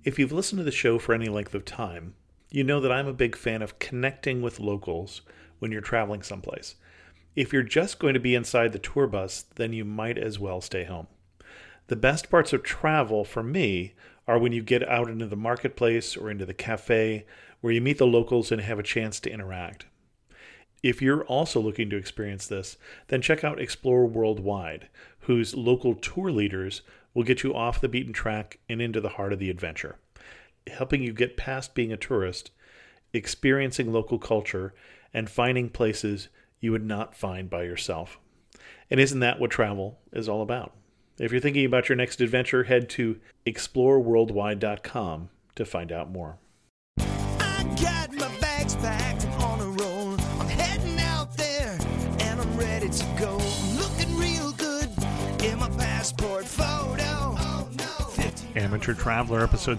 If you've listened to the show for any length of time, you know that I'm a big fan of connecting with locals when you're traveling someplace. If you're just going to be inside the tour bus, then you might as well stay home. The best parts of travel for me are when you get out into the marketplace or into the cafe where you meet the locals and have a chance to interact. If you're also looking to experience this, then check out Explore Worldwide, whose local tour leaders will get you off the beaten track and into the heart of the adventure, helping you get past being a tourist, experiencing local culture, and finding places you would not find by yourself. And isn't that what travel is all about? If you're thinking about your next adventure, head to exploreworldwide.com to find out more. I got my bags packed and on a roll. I'm heading out there and I'm ready to go. I'm looking real good in my passport photo. Oh, no. Amateur Traveler, episode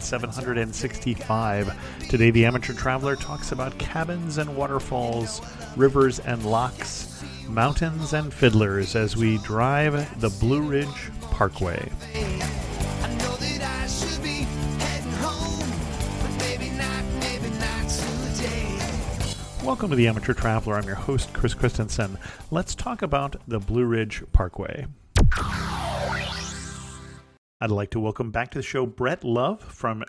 765. Today, the Amateur Traveler talks about cabins and waterfalls, rivers and lochs, mountains and fiddlers as we drive the Blue Ridge Parkway. I know that I should be heading home, but maybe not today. Welcome to the Amateur Traveler. I'm your host, Chris Christensen. Let's talk about the Blue Ridge Parkway. I'd like to welcome back to the show Brett Love from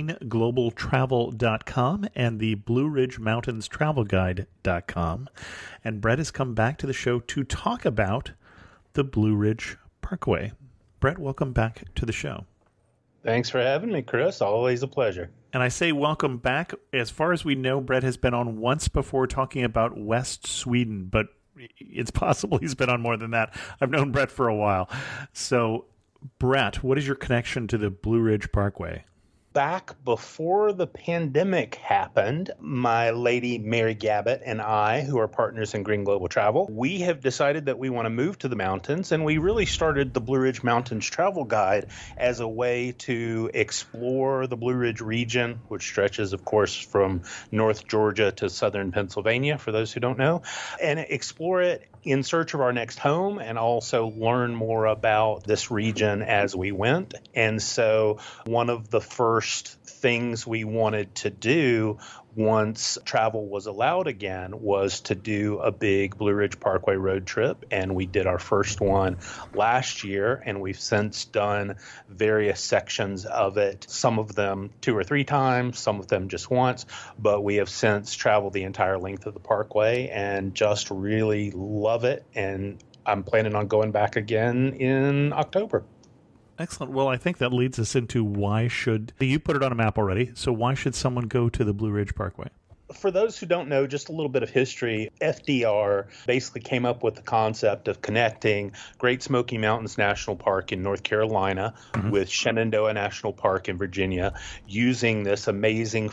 GreenGlobalTravel.com and the Blue Ridge Mountains Travel Guide.com. And Brett has come back to the show to talk about the Blue Ridge Parkway. Brett, welcome back to the show. Thanks for having me, Chris. Always a pleasure. And I say welcome back. As far as we know, Brett has been on once before talking about West Sweden, but it's possible he's been on more than that. I've known Brett for a while. So, Brett, what is your connection to the Blue Ridge Parkway? Back before the pandemic happened, my lady Mary Gabbett and I, who are partners in Green Global Travel, we have decided that we want to move to the mountains, and we really started the Blue Ridge Mountains Travel Guide as a way to explore the Blue Ridge region, which stretches, of course, from North Georgia to southern Pennsylvania, for those who don't know, and explore it in search of our next home and also learn more about this region as we went. And so one of the first things we wanted to do once travel was allowed again was to do a big Blue Ridge Parkway road trip. And we did our first one last year, and we've since done various sections of it, some of them 2 or 3 times, some of them just once, but we have since traveled the entire length of the parkway and just really love it. And I'm planning on going back again in October. Excellent. Well, I think that leads us into why should you put it on a map already. So why should someone go to the Blue Ridge Parkway? For those who don't know, just a little bit of history, FDR basically came up with the concept of connecting Great Smoky Mountains National Park in North Carolina with Shenandoah National Park in Virginia, using this amazing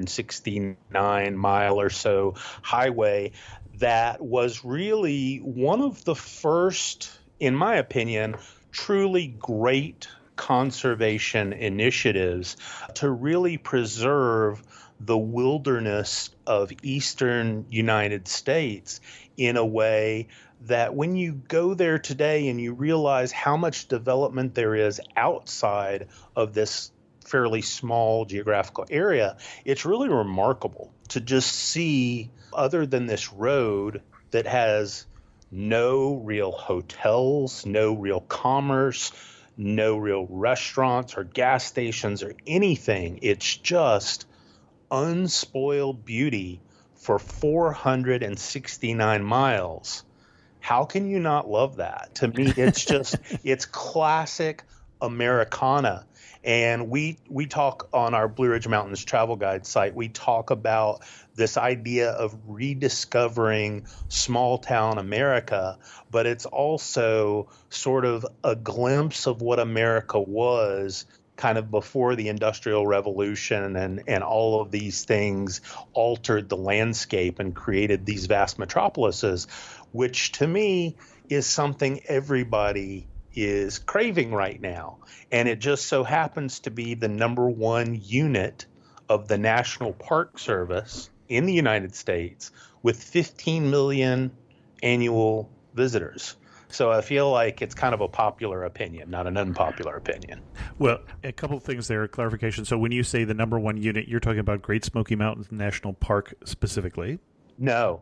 469-mile or so highway that was really one of the first, in my opinion, truly great conservation initiatives to really preserve the wilderness of eastern United States in a way that when you go there today and you realize how much development there is outside of this fairly small geographical area, it's really remarkable to just see, other than this road that has no real hotels, no real commerce, no real restaurants or gas stations or anything. It's just unspoiled beauty for 469 miles. How can you not love that? To me, it's just, it's classic Americana. And we talk on our Blue Ridge Mountains Travel Guide site, we talk about this idea of rediscovering small town America, but it's also sort of a glimpse of what America was kind of before the Industrial Revolution and all of these things altered the landscape and created these vast metropolises, which to me is something everybody is craving right now. And it just so happens to be the number one unit of the National Park Service in the United States with 15 million annual visitors. So I feel like it's kind of a popular opinion, not an unpopular opinion. Well, a couple of things there, clarification. So when you say the number one unit, you're talking about Great Smoky Mountains National Park specifically? No.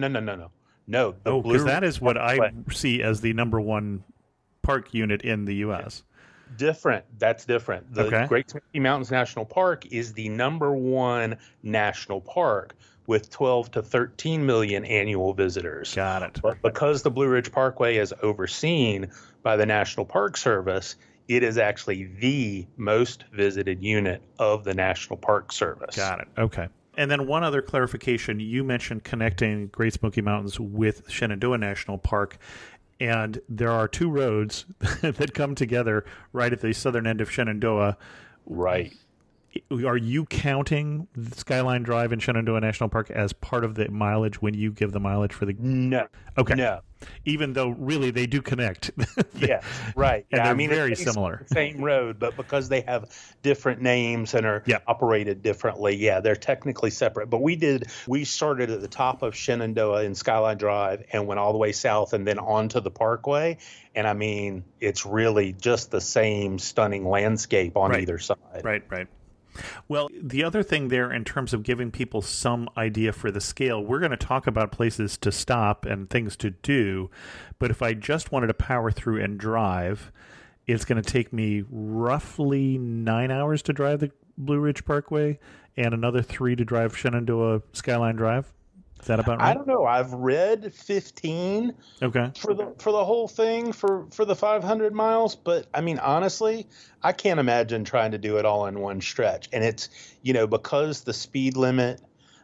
No, Oh, because that is what I see as the number one park unit in the U.S. Different. That's different. The Okay. Great Smoky Mountains National Park is the number one national park with 12 to 13 million annual visitors. Got it. But because the Blue Ridge Parkway is overseen by the National Park Service, it is actually the most visited unit of the National Park Service. Got it. Okay. And then one other clarification. You mentioned connecting Great Smoky Mountains with Shenandoah National Park. And there are two roads that come together right at the southern end of Shenandoah. Right. Are you counting Skyline Drive in Shenandoah National Park as part of the mileage when you give the mileage for the... No. Okay. No. Even though really they do connect. Yes, right. And Yeah, they're I mean, very it's similar. the same road, but because they have different names and are Yeah. operated differently, yeah, they're technically separate. But we started at the top of Shenandoah in Skyline Drive and went all the way south and then onto the Parkway. And I mean, it's really just the same stunning landscape on Right. either side. Right. Well, the other thing there in terms of giving people some idea for the scale, we're going to talk about places to stop and things to do. But if I just wanted to power through and drive, it's going to take me roughly 9 hours to drive the Blue Ridge Parkway and another 3 to drive Shenandoah Skyline Drive. Is that about right? I don't know. I've read 15 Okay. for the whole thing for the 500 miles, but I mean, honestly, I can't imagine trying to do it all in one stretch. And it's, because the speed limit,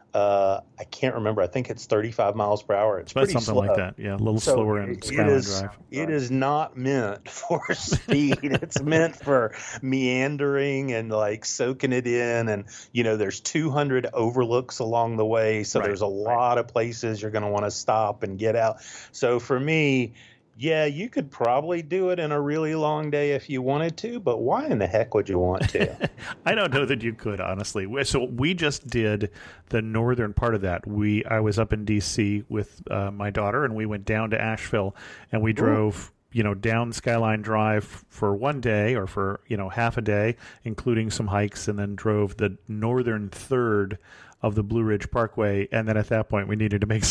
I can't remember. I think it's 35 miles per hour. It's But pretty something slow. like that. Yeah, a little So slower in Skyline Drive. It is not meant for speed. It's meant for meandering and like soaking it in. And, there's 200 overlooks along the way. So Right. there's a lot of places you're going to want to stop and get out. So for me, yeah, you could probably do it in a really long day if you wanted to, but why in the heck would you want to? I don't know that you could, honestly. So we just did the northern part of that. I was up in D.C. with my daughter, and we went down to Asheville, and we drove, down Skyline Drive for one day or for, half a day, including some hikes, and then drove the northern third of the Blue Ridge Parkway. And then at that point, we needed to make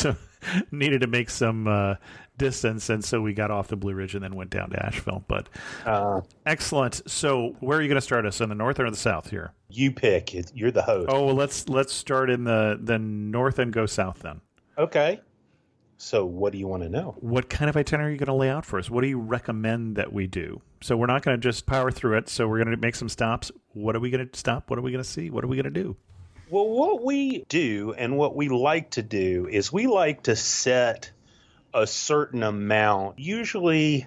some distance, and so we got off the Blue Ridge and then went down to Asheville. But excellent. So where are you going to start us, in the north or the south here? You pick. You're the host. Oh, well, let's start in the north and go south then. Okay. So what do you want to know? What kind of itinerary are you going to lay out for us? What do you recommend that we do? So we're not going to just power through it. So we're going to make some stops. What are we going to stop? What are we going to see? What are we going to do? Well, what we do and what we like to do is we like to set a certain amount. Usually,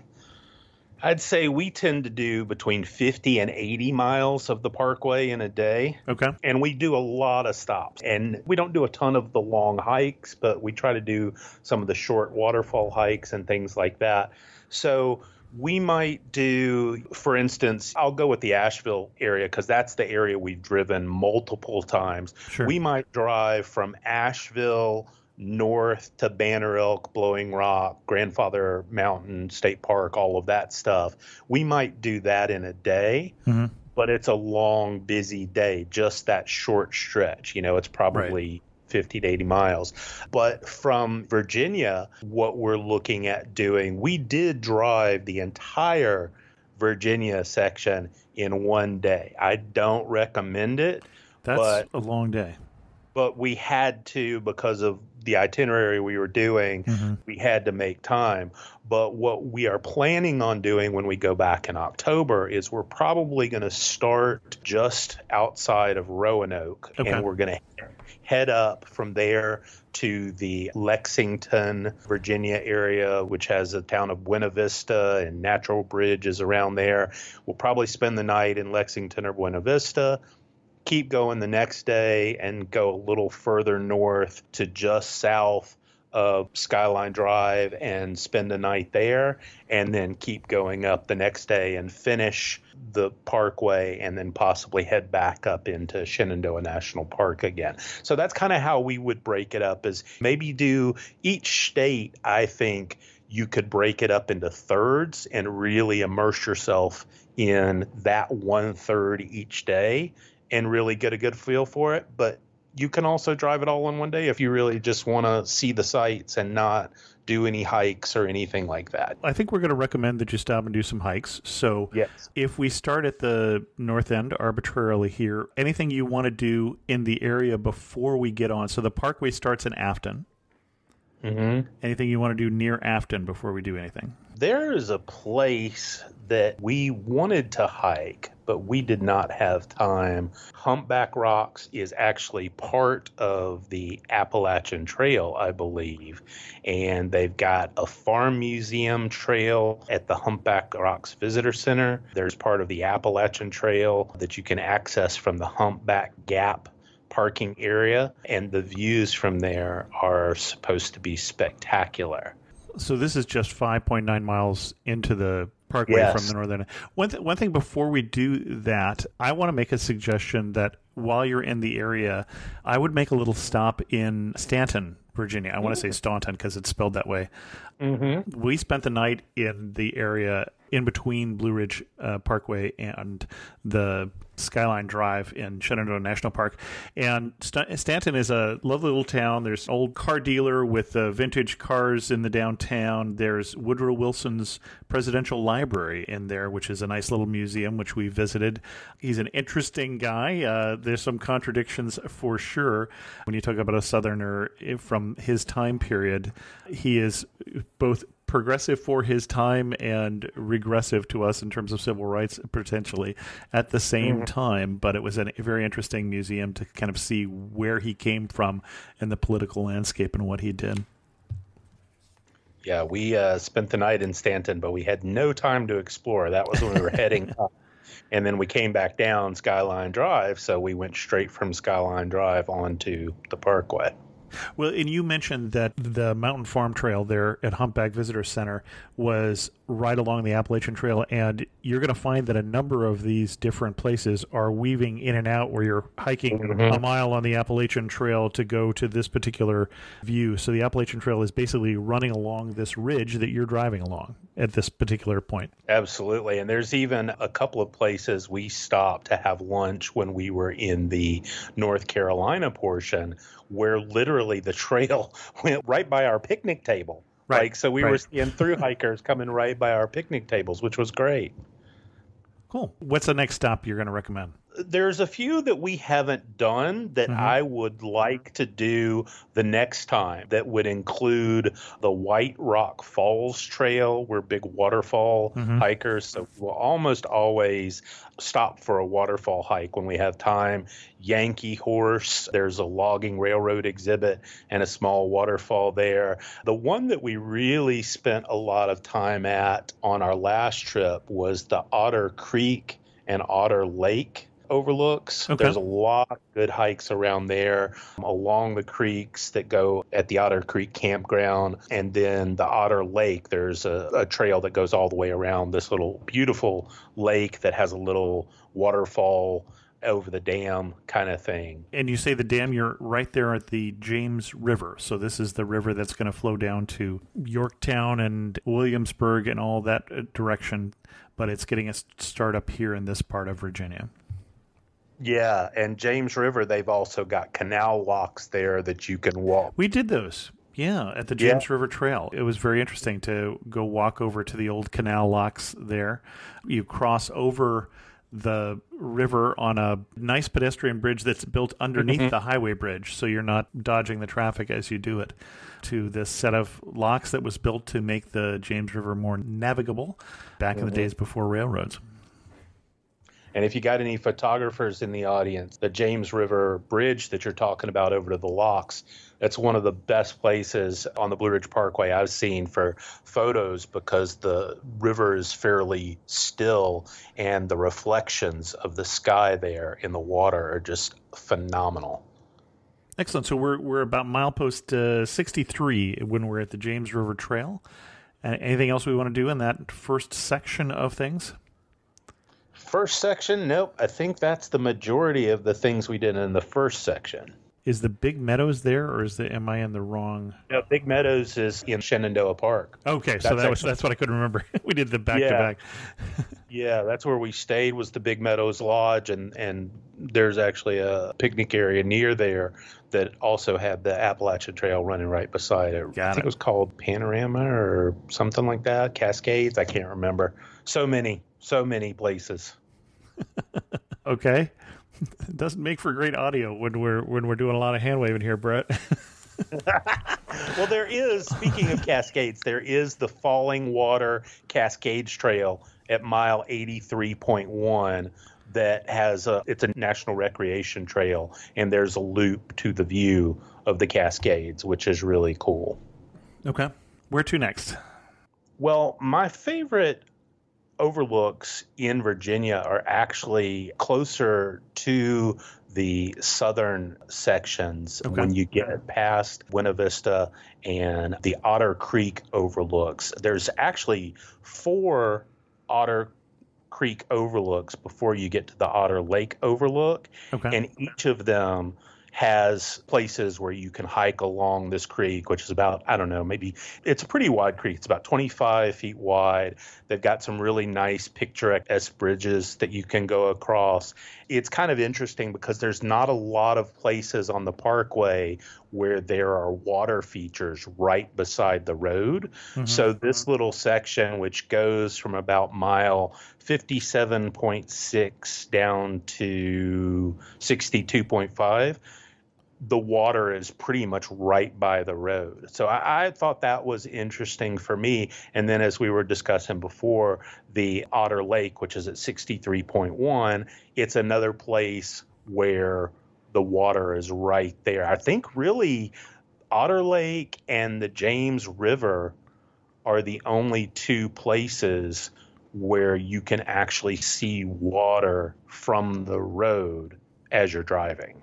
I'd say we tend to do between 50 and 80 miles of the parkway in a day. Okay. And we do a lot of stops. And we don't do a ton of the long hikes, but we try to do some of the short waterfall hikes and things like that. So we might do, for instance, I'll go with the Asheville area because that's the area we've driven multiple times. Sure. We might drive from Asheville north to Banner Elk, Blowing Rock, Grandfather Mountain State Park, all of that stuff. We might do that in a day, but it's a long, busy day, just that short stretch. It's probably 50 to 80 miles. But from Virginia, what we're looking at doing, we did drive the entire Virginia section in one day. I don't recommend it. That's a long day. But we had to because of the itinerary we were doing. We had to make time. But what we are planning on doing when we go back in October is we're probably going to start just outside of Roanoke. Okay. And we're going to head up from there to the Lexington, Virginia area, which has a town of Buena Vista, and Natural Bridge is around there. We'll probably spend the night in Lexington or Buena Vista, keep going the next day, and go a little further north to just south of Skyline Drive and spend a night there, and then keep going up the next day and finish the parkway, and then possibly head back up into Shenandoah National Park again. So that's kind of how we would break it up, is maybe do each state, I think, you could break it up into thirds and really immerse yourself in that 1/3 each day and really get a good feel for it. But you can also drive it all in one day if you really just want to see the sights and not do any hikes or anything like that. I think we're going to recommend that you stop and do some hikes. So Yes. if we start at the north end arbitrarily here, anything you want to do in the area before we get on? So the parkway starts in Afton. Mm-hmm. Anything you want to do near Afton before we do anything? There is a place that we wanted to hike, but we did not have time. Humpback Rocks is actually part of the Appalachian Trail, I believe. And they've got a farm museum trail at the Humpback Rocks Visitor Center. There's part of the Appalachian Trail that you can access from the Humpback Gap parking area, and the views from there are supposed to be spectacular. So this is just 5.9 miles into the parkway Yes. from the northern. One thing before we do that, I want to make a suggestion that while you're in the area, I would make a little stop in Stanton, Virginia. I want to say Staunton because it's spelled that way. Mm-hmm. We spent the night in the area in between Blue Ridge Parkway and the Skyline Drive in Shenandoah National Park. And Stanton is a lovely little town. There's an old car dealer with vintage cars in the downtown. There's Woodrow Wilson's Presidential Library in there, which is a nice little museum, which we visited. He's an interesting guy. There's some contradictions for sure. When you talk about a Southerner from his time period, he is both progressive for his time and regressive to us in terms of civil rights potentially at the same time. But it was a very interesting museum to kind of see where he came from in the political landscape and what he did. Yeah, we spent the night in Stanton, but we had no time to explore. That was when we were heading up. And then we came back down Skyline Drive, so we went straight from Skyline Drive onto the Parkway. Well, and you mentioned that the Mountain Farm Trail there at Humpback Visitor Center was right along the Appalachian Trail, and you're going to find that a number of these different places are weaving in and out where you're hiking a mile on the Appalachian Trail to go to this particular view. So the Appalachian Trail is basically running along this ridge that you're driving along at this particular point. Absolutely. And there's even a couple of places we stopped to have lunch when we were in the North Carolina portion where literally the trail went right by our picnic table. Right. Like, so we were seeing through hikers coming right by our picnic tables, which was great. Cool. What's the next stop you're going to recommend? There's a few that we haven't done that I would like to do the next time that would include the White Rock Falls Trail. We're big waterfall hikers, so we'll almost always stop for a waterfall hike when we have time. Yankee Horse, there's a logging railroad exhibit and a small waterfall there. The one that we really spent a lot of time at on our last trip was the Otter Creek and Otter Lake overlooks. Okay. There's a lot of good hikes around there along the creeks that go at the Otter Creek campground. And then the Otter Lake, there's a trail that goes all the way around this little beautiful lake that has a little waterfall over the dam kind of thing. And you say the dam, you're right there at the James River. So this is the river that's going to flow down to Yorktown and Williamsburg and all that direction. But it's getting a start up here in this part of Virginia. Yeah, and James River, they've also got canal walks there that you can walk. We did those. Yeah, at the James River Trail. It was very interesting to go walk over to the old canal locks there. You cross over the river on a nice pedestrian bridge that's built underneath the highway bridge, so you're not dodging the traffic as you do it, to this set of locks that was built to make the James River more navigable back in the days before railroads. And if you got any photographers in the audience, the James River Bridge that you're talking about over to the locks, that's one of the best places on the Blue Ridge Parkway I've seen for photos because the river is fairly still and the reflections of the sky there in the water are just phenomenal. Excellent. So we're about milepost 63 when we're at the James River Trail. Anything else we want to do in that first section of things? First section? Nope. I think that's the majority of the things we did in the first section. Is the Big Meadows there, or am I in the wrong? No, Big Meadows is in Shenandoah Park. Okay, so that's what I couldn't remember. We did the back to back. Yeah, that's where we stayed, was the Big Meadows Lodge, and there's actually a picnic area near there that also had the Appalachian Trail running right beside it. I think it was called Panorama or something like that. Cascades, I can't remember. So many places. Okay. It doesn't make for great audio when we're doing a lot of hand waving here, Brett. Well, there is, speaking of Cascades, there is the Falling Water Cascades Trail at mile 83.1 that it's a national recreation trail, and there's a loop to the view of the Cascades, which is really cool. Okay. Where to next? Well, my favorite overlooks in Virginia are actually closer to the southern sections. Okay. When you get past Buena Vista and the Otter Creek overlooks. There's actually 4 Otter Creek overlooks before you get to the Otter Lake overlook. Okay. And each of them has places where you can hike along this creek, which is about, I don't know, maybe it's a pretty wide creek. It's about 25 feet wide. They've got some really nice picturesque bridges that you can go across. It's kind of interesting because there's not a lot of places on the parkway where there are water features right beside the road. Mm-hmm. So this little section, which goes from about mile 57.6 down to 62.5, the water is pretty much right by the road. So I thought that was interesting for me. And then as we were discussing before, the Otter Lake, which is at 63.1, it's another place where the water is right there. I think really Otter Lake and the James River are the only 2 places where you can actually see water from the road as you're driving.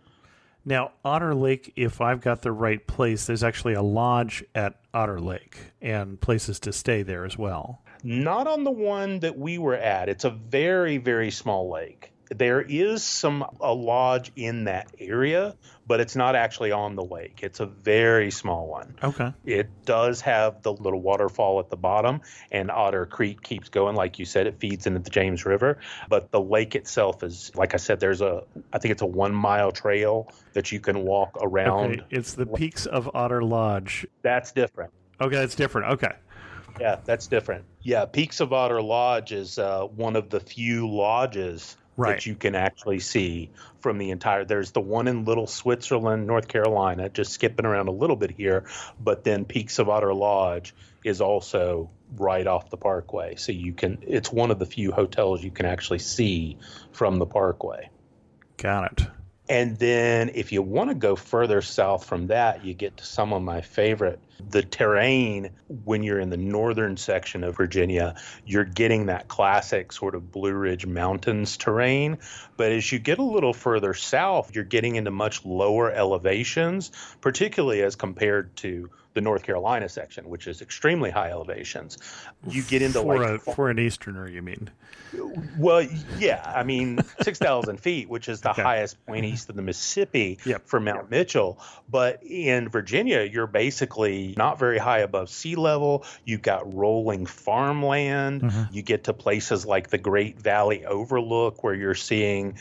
Now, Otter Lake, if I've got the right place, there's actually a lodge at Otter Lake and places to stay there as well. Not on the one that we were at. It's a very, very small lake. There is a lodge in that area, but it's not actually on the lake. It's a very small one. Okay. It does have the little waterfall at the bottom, and Otter Creek keeps going. Like you said, it feeds into the James River. But the lake itself is, like I said, I think it's a 1-mile trail that you can walk around. Okay. It's the Peaks of Otter Lodge. That's different. Okay, that's different. Okay. Yeah, that's different. Yeah, Peaks of Otter Lodge is one of the few lodges that you can actually see from the entire. There's the one in Little Switzerland, North Carolina, just skipping around a little bit here, but then Peaks of Otter Lodge is also right off the parkway. So it's one of the few hotels you can actually see from the parkway. Got it. And then if you want to go further south from that, you get to some of my favorite. The terrain, when you're in the northern section of Virginia, you're getting that classic sort of Blue Ridge Mountains terrain. But as you get a little further south, you're getting into much lower elevations, particularly as compared to the North Carolina section, which is extremely high elevations. You get into for an Easterner, you mean? Well, yeah. I mean, 6,000 feet, which is the highest point east of the Mississippi for Mount Mitchell. But in Virginia, you're basically not very high above sea level. You've got rolling farmland. Mm-hmm. You get to places like the Great Valley Overlook, where you're seeing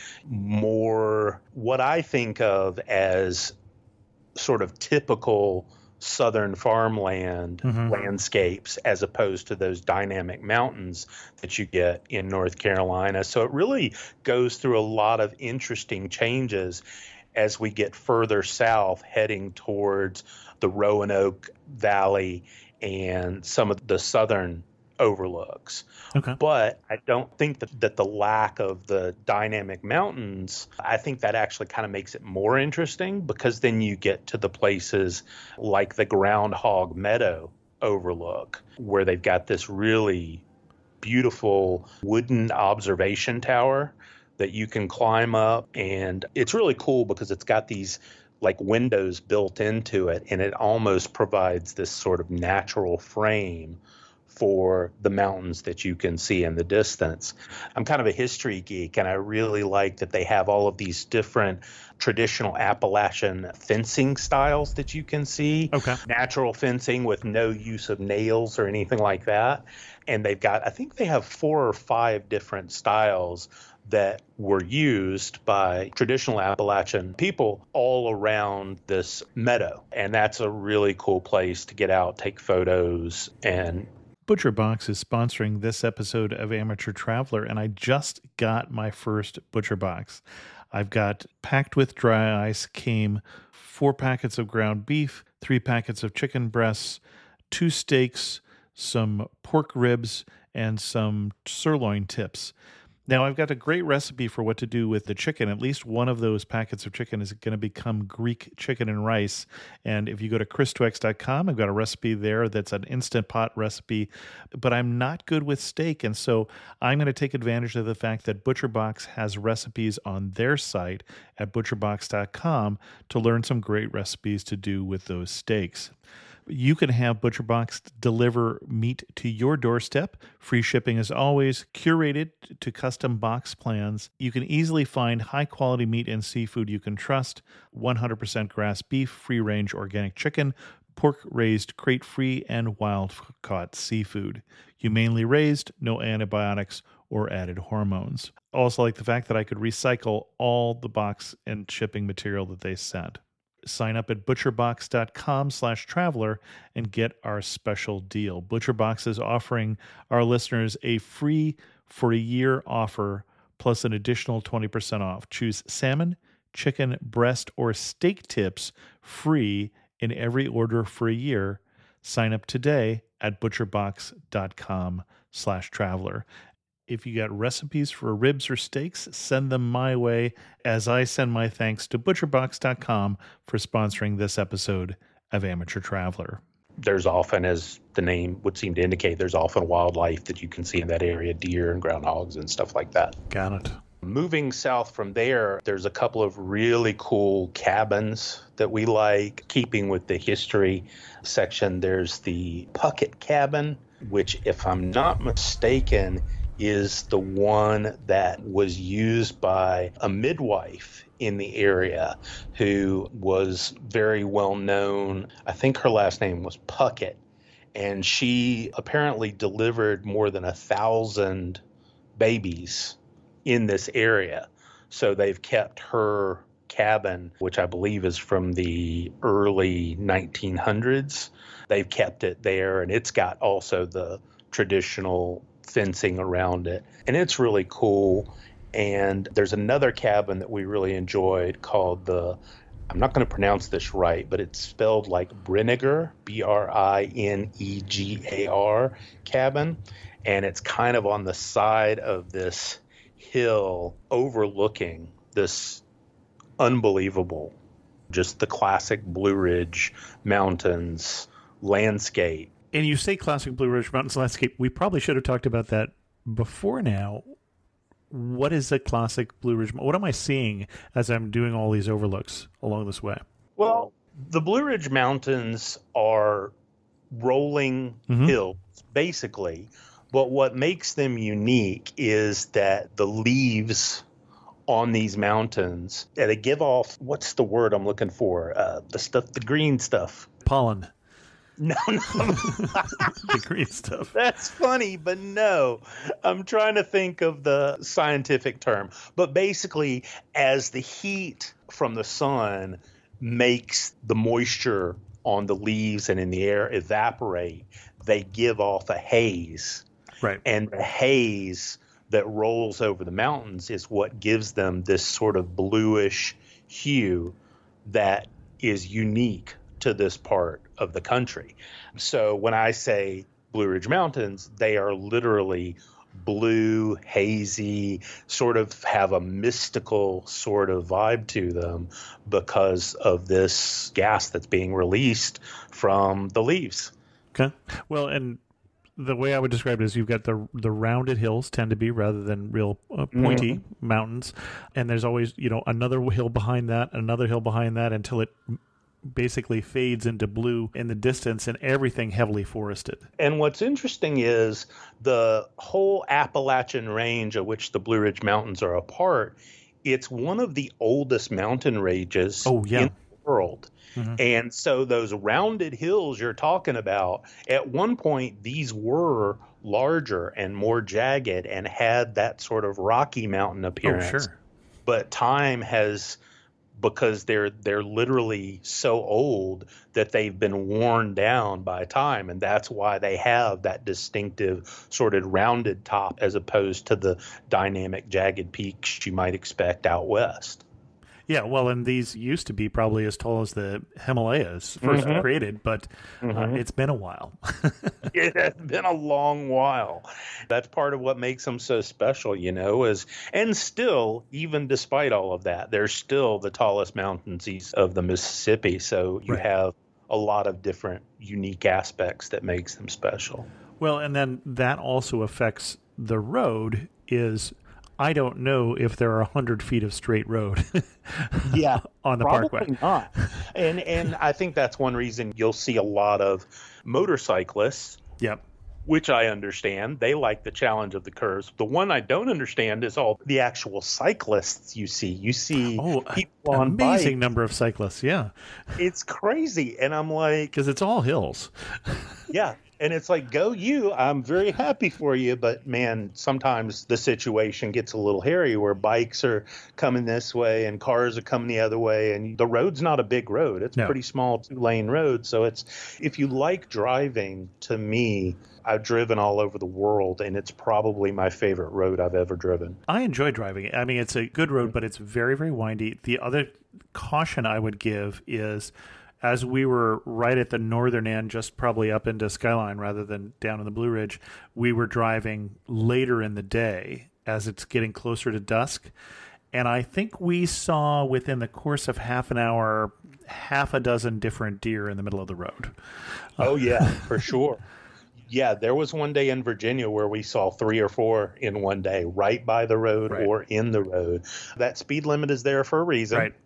more what I think of as sort of typical southern farmland landscapes, as opposed to those dynamic mountains that you get in North Carolina. So it really goes through a lot of interesting changes as we get further south, heading towards the Roanoke Valley and some of the southern overlooks. Okay. But I don't think that the lack of the dynamic mountains, I think that actually kind of makes it more interesting, because then you get to the places like the Groundhog Meadow overlook, where they've got this really beautiful wooden observation tower that you can climb up. And it's really cool because it's got these like windows built into it, and it almost provides this sort of natural frame for the mountains that you can see in the distance. I'm kind of a history geek, and I really like that they have all of these different traditional Appalachian fencing styles that you can see. Okay. Natural fencing with no use of nails or anything like that. And they've got, I think they have 4 or 5 different styles that were used by traditional Appalachian people all around this meadow. And that's a really cool place to get out, take photos, and ButcherBox is sponsoring this episode of Amateur Traveler, and I just got my first ButcherBox. I've got, packed with dry ice, came 4 packets of ground beef, 3 packets of chicken breasts, 2 steaks, some pork ribs, and some sirloin tips. Now, I've got a great recipe for what to do with the chicken. At least one of those packets of chicken is going to become Greek chicken and rice. And if you go to chris2x.com, I've got a recipe there that's an Instant Pot recipe. But I'm not good with steak, and so I'm going to take advantage of the fact that ButcherBox has recipes on their site at butcherbox.com to learn some great recipes to do with those steaks. You can have ButcherBox deliver meat to your doorstep. Free shipping as always, curated to custom box plans. You can easily find high-quality meat and seafood you can trust. 100% grass beef, free-range organic chicken, pork-raised crate-free, and wild-caught seafood. Humanely raised, no antibiotics or added hormones. Also like the fact that I could recycle all the box and shipping material that they sent. Sign up at butcherbox.com/traveler and get our special deal. ButcherBox is offering our listeners a free for a year offer plus an additional 20% off. Choose salmon, chicken, breast, or steak tips free in every order for a year. Sign up today at butcherbox.com/traveler. If you got recipes for ribs or steaks, send them my way as I send my thanks to butcherbox.com for sponsoring this episode of Amateur Traveler. there's often, as the name would seem to indicate, there's often wildlife that you can see in that area, deer and groundhogs and stuff like that. Got it. Moving south from there, there's a couple of really cool cabins that we like. Keeping with the history section, there's the Puckett Cabin, which, if I'm not mistaken, is the one that was used by a midwife in the area who was very well known. I think her last name was Puckett, and she apparently delivered more than 1,000 babies in this area. So they've kept her cabin, which I believe is from the early 1900s. They've kept it there, and it's got also the traditional fencing around it, and it's really cool. And there's another cabin that we really enjoyed called the, I'm not going to pronounce this right, but it's spelled like Brinegar, Brinegar cabin, and it's kind of on the side of this hill overlooking this unbelievable, just the classic Blue Ridge Mountains landscape. And you say classic Blue Ridge Mountains landscape. We probably should have talked about that before now. What is a classic Blue Ridge? What am I seeing as I'm doing all these overlooks along this way? Well, the Blue Ridge Mountains are rolling hills, basically. But what makes them unique is that the leaves on these mountains, they give off, what's the word I'm looking for? The green stuff. Pollen. No. The green stuff. That's funny, but no. I'm trying to think of the scientific term. But basically, as the heat from the sun makes the moisture on the leaves and in the air evaporate, they give off a haze. Right. And the haze that rolls over the mountains is what gives them this sort of bluish hue that is unique to this part of the country. So when I say Blue Ridge Mountains, they are literally blue, hazy, sort of have a mystical sort of vibe to them because of this gas that's being released from the leaves. Okay. Well, and the way I would describe it is you've got the rounded hills tend to be rather than real pointy mountains. And there's always, another hill behind that, another hill behind that until it basically fades into blue in the distance and everything heavily forested. And what's interesting is the whole Appalachian range of which the Blue Ridge Mountains are a part, it's one of the oldest mountain ranges in the world. Mm-hmm. And so those rounded hills you're talking about, at one point, these were larger and more jagged and had that sort of Rocky Mountain appearance. Oh, sure. But time has, because they're literally so old that they've been worn down by time, and that's why they have that distinctive sort of rounded top as opposed to the dynamic jagged peaks you might expect out west. Yeah, well, and these used to be probably as tall as the Himalayas first created, but it's been a while. It has been a long while. That's part of what makes them so special, and still, even despite all of that, they're still the tallest mountains east of the Mississippi. So you have a lot of different unique aspects that makes them special. Well, and then that also affects the road is... I don't know if there are 100 feet of straight road on the parkway. Probably not. And I think that's one reason you'll see a lot of motorcyclists. Yep. Which I understand. They like the challenge of the curves. The one I don't understand is all the actual cyclists you see. You see people on bikes. Amazing number of cyclists, yeah. It's crazy. And I'm like... Because it's all hills. Yeah. And it's like, go you. I'm very happy for you. But, man, sometimes the situation gets a little hairy where bikes are coming this way and cars are coming the other way. And the road's not a big road. It's a pretty small 2-lane road. So it's, if you like driving, to me, I've driven all over the world, and it's probably my favorite road I've ever driven. I enjoy driving it. I mean, it's a good road, but it's very, very windy. The other caution I would give is... as we were right at the northern end, just probably up into Skyline rather than down in the Blue Ridge, we were driving later in the day as it's getting closer to dusk. And I think we saw within the course of half an hour, half a dozen different deer in the middle of the road. Oh, yeah, for sure. Yeah, there was one day in Virginia where we saw 3 or 4 in one day, right by the road or in the road. That speed limit is there for a reason. Right.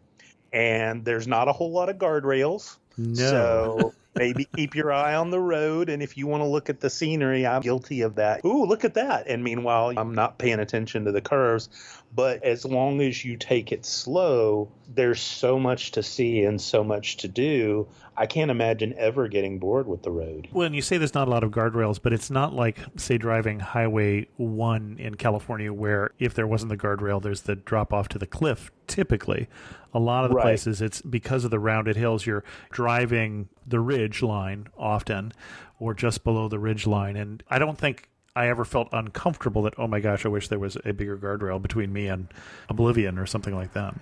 And there's not a whole lot of guardrails. No. So maybe keep your eye on the road. And if you want to look at the scenery, I'm guilty of that. Ooh, look at that. And meanwhile, I'm not paying attention to the curves. But as long as you take it slow, there's so much to see and so much to do. I can't imagine ever getting bored with the road. Well, and you say there's not a lot of guardrails, but it's not like, say, driving Highway 1 in California where if there wasn't the guardrail, there's the drop off to the cliff, typically. A lot of the places, it's because of the rounded hills, you're driving the ridge line often or just below the ridge line. And I don't think I ever felt uncomfortable that, oh my gosh, I wish there was a bigger guardrail between me and Oblivion or something like that.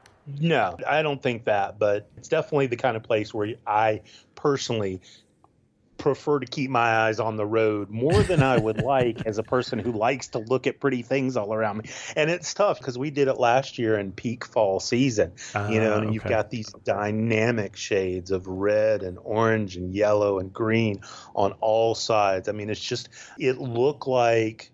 No, I don't think that, but it's definitely the kind of place where I personally prefer to keep my eyes on the road more than I would like as a person who likes to look at pretty things all around me. And it's tough because we did it last year in peak fall season, and you've got these dynamic shades of red and orange and yellow and green on all sides. I mean, it looked like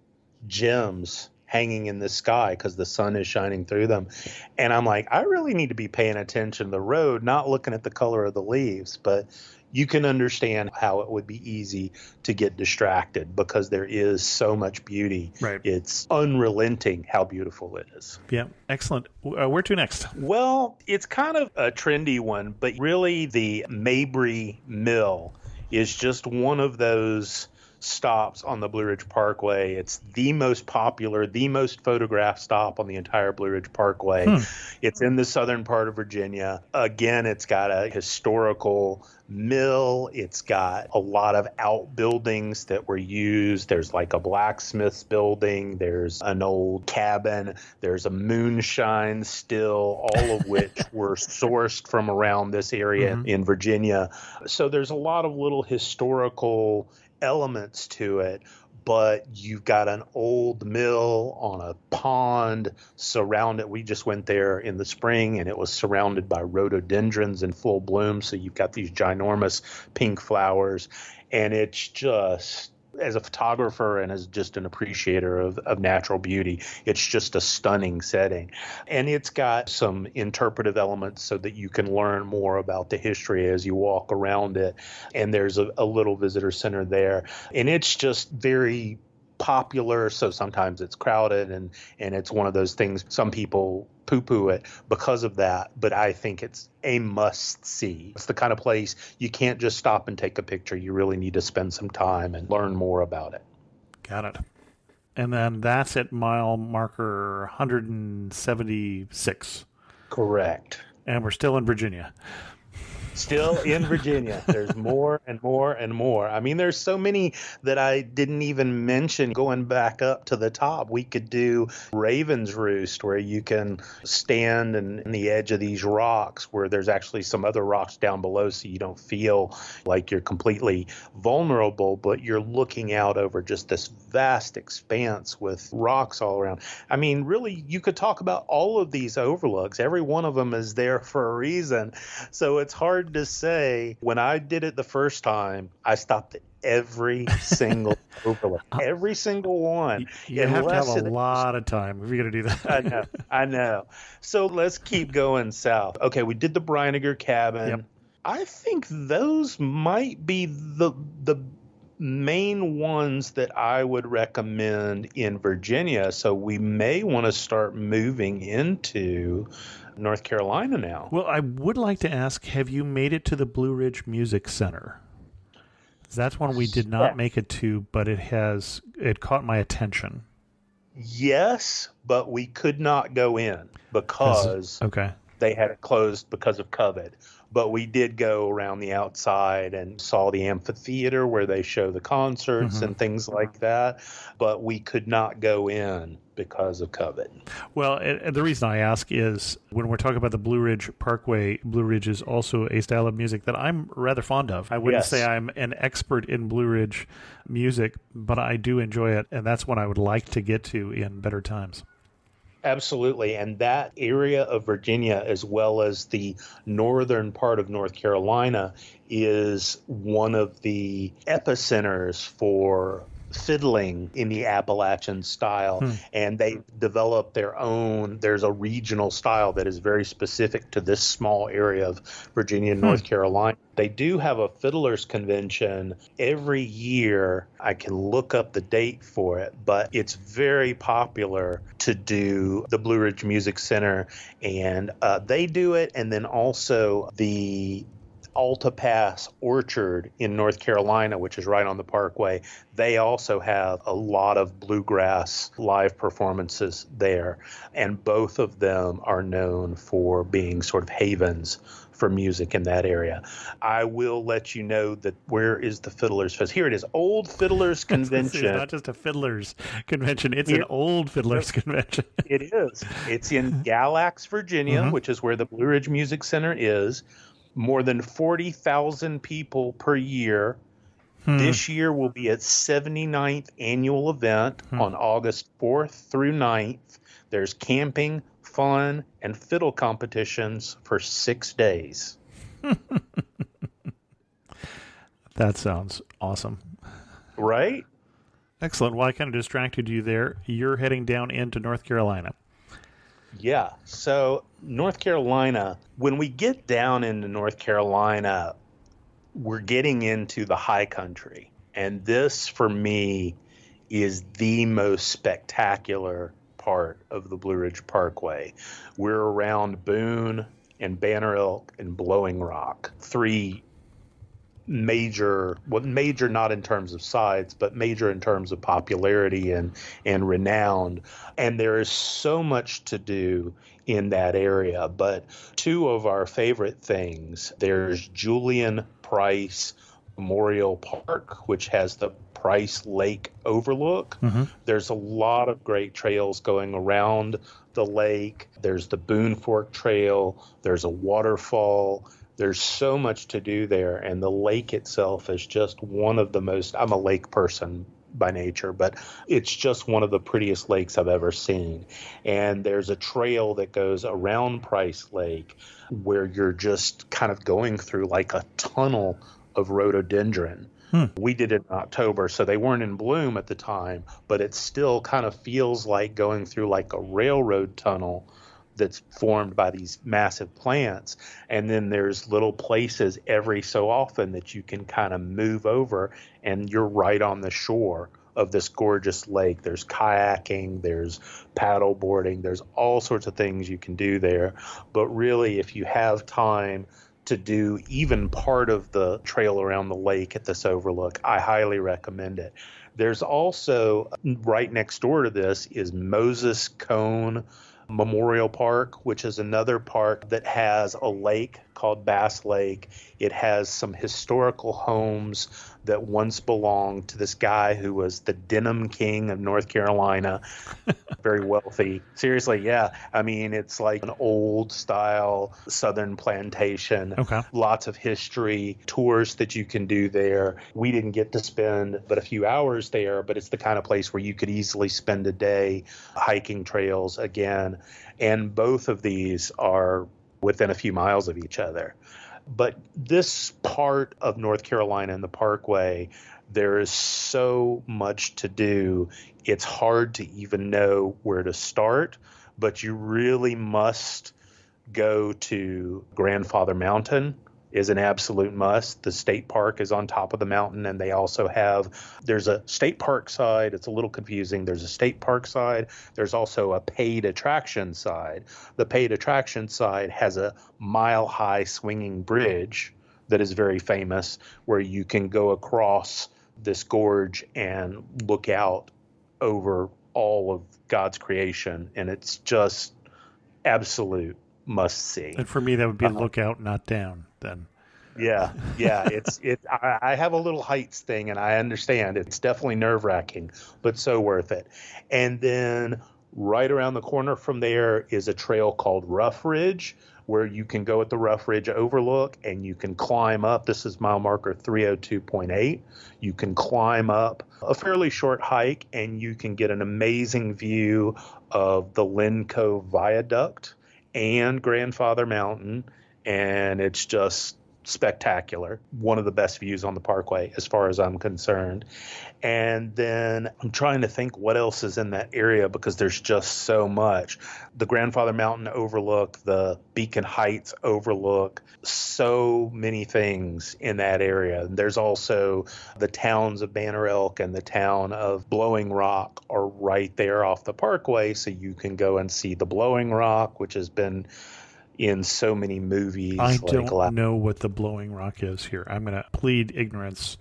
gems hanging in the sky because the sun is shining through them. And I'm like, I really need to be paying attention to the road, not looking at the color of the leaves. But you can understand how it would be easy to get distracted because there is so much beauty. Right. It's unrelenting how beautiful it is. Yeah, excellent. Where to next? Well, it's kind of a trendy one, but really the Mabry Mill is just one of those stops on the Blue Ridge Parkway. It's the most popular, the most photographed stop on the entire Blue Ridge Parkway. It's in the southern part of Virginia. Again, it's got a historical mill. It's got a lot of outbuildings that were used. There's like a blacksmith's building. There's an old cabin. There's a moonshine still, all of which were sourced from around this area in Virginia. So there's a lot of little historical elements to it, but you've got an old mill on a pond surrounded. We just went there in the spring and it was surrounded by rhododendrons in full bloom. So you've got these ginormous pink flowers and it's just as a photographer and as just an appreciator of natural beauty, it's just a stunning setting. And it's got some interpretive elements so that you can learn more about the history as you walk around it. And there's a little visitor center there. And it's just very popular, so sometimes it's crowded, and it's one of those things, some people poo-poo it because of that, but I think it's a must-see. It's the kind of place you can't just stop and take a picture. You really need to spend some time and learn more about it. Got it. And then that's at mile marker 176. Correct. And we're still in Virginia. Still in Virginia. There's more and more and more. I mean, there's so many that I didn't even mention. Going back up to the top, we could do Raven's Roost, where you can stand in the edge of these rocks where there's actually some other rocks down below, so you don't feel like you're completely vulnerable, but you're looking out over just this vast expanse with rocks all around. I mean, really, you could talk about all of these overlooks. Every one of them is there for a reason. So it's hard to say. When I did it the first time, I stopped at every single overlook, every single one. You have to have a lot of time if you're going to do that. I know. So let's keep going south. Okay, we did the Brinegar Cabin. Yep. I think those might be the main ones that I would recommend in Virginia. So we may want to start moving into North Carolina now. Well, I would like to ask, have you made it to the Blue Ridge Music Center? That's one we did not make it to, but it caught my attention. Yes, but we could not go in because they had it closed because of COVID. But we did go around the outside and saw the amphitheater where they show the concerts and things like that. But we could not go in because of COVID. Well, and the reason I ask is when we're talking about the Blue Ridge Parkway, Blue Ridge is also a style of music that I'm rather fond of. I wouldn't say I'm an expert in Blue Ridge music, but I do enjoy it, and that's one I would like to get to in better times. Absolutely. And that area of Virginia, as well as the northern part of North Carolina, is one of the epicenters for fiddling in the Appalachian style. And they developed their own, there's a regional style that is very specific to this small area of Virginia and North Carolina. They do have a fiddlers convention every year. I can look up the date for it, but it's very popular to do the Blue Ridge Music Center, and they do it. And then also the Alta Pass Orchard in North Carolina, which is right on the Parkway, they also have a lot of bluegrass live performances there. And both of them are known for being sort of havens for music in that area. I will let you know that where is the Fiddlers Fest. Here it is, Old Fiddlers Convention. It's not just a Fiddlers Convention, it's an Old Fiddlers Convention. It is. It's in Galax, Virginia, which is where the Blue Ridge Music Center is. More than 40,000 people per year. This year will be its 79th annual event on August 4th through 9th. There's camping, fun, and fiddle competitions for 6 days. That sounds awesome. Right? Excellent. Well, I kind of distracted you there. You're heading down into North Carolina. Yeah. So North Carolina, when we get down into North Carolina, we're getting into the high country. And this, for me, is the most spectacular part of the Blue Ridge Parkway. We're around Boone and Banner Elk and Blowing Rock, three major not in terms of size, but major in terms of popularity and renown. And there is so much to do in that area. But two of our favorite things, there's Julian Price Memorial Park, which has the Price Lake overlook. There's a lot of great trails going around the lake. There's the Boone Fork Trail. There's a waterfall. There's so much to do there, and the lake itself is just one of the most, I'm a lake person by nature, but it's just one of the prettiest lakes I've ever seen. And there's a trail that goes around Price Lake where you're just kind of going through like a tunnel of rhododendron. We did it in October, so they weren't in bloom at the time, but it still kind of feels like going through like a railroad tunnel that's formed by these massive plants. And then there's little places every so often that you can kind of move over, and you're right on the shore of this gorgeous lake. There's kayaking, there's paddle boarding, there's all sorts of things you can do there. But really, if you have time to do even part of the trail around the lake at this overlook, I highly recommend it. There's also, right next door to this is Moses Cone Memorial Park, which is another park that has a lake called Bass Lake. It has some historical homes that once belonged to this guy who was the Denim King of North Carolina, very wealthy. Seriously, yeah. I mean, it's like an old style Southern plantation. Okay. Lots of history, tours that you can do there. We didn't get to spend but a few hours there, but it's the kind of place where you could easily spend a day hiking trails again. And both of these are within a few miles of each other. But this part of North Carolina and the Parkway, there is so much to do. It's hard to even know where to start, but you really must go to Grandfather Mountain. Is an absolute must. The state park is on top of the mountain, and they also there's a state park side. It's a little confusing. There's a state park side. There's also a paid attraction side. The paid attraction side has a mile-high swinging bridge that is very famous, where you can go across this gorge and look out over all of God's creation, and it's just absolute must see. And for me, that would be look out, not down. Then, yeah. I have a little heights thing, and I understand it's definitely nerve-wracking, but so worth it. And then right around the corner from there is a trail called Rough Ridge, where you can go at the Rough Ridge overlook and you can climb up. This is mile marker 302.8. You can climb up a fairly short hike, and you can get an amazing view of the Lynn Cove Viaduct and Grandfather Mountain, and it's just spectacular. One of the best views on the Parkway as far as I'm concerned. And then I'm trying to think what else is in that area, because there's just so much. The Grandfather Mountain overlook, the Beacon Heights overlook, so many things in that area. There's also the towns of Banner Elk and the town of Blowing Rock are right there off the Parkway, so you can go and see the Blowing Rock, which has been in so many movies. I don't know what the Blowing Rock is here. I'm going to plead ignorance.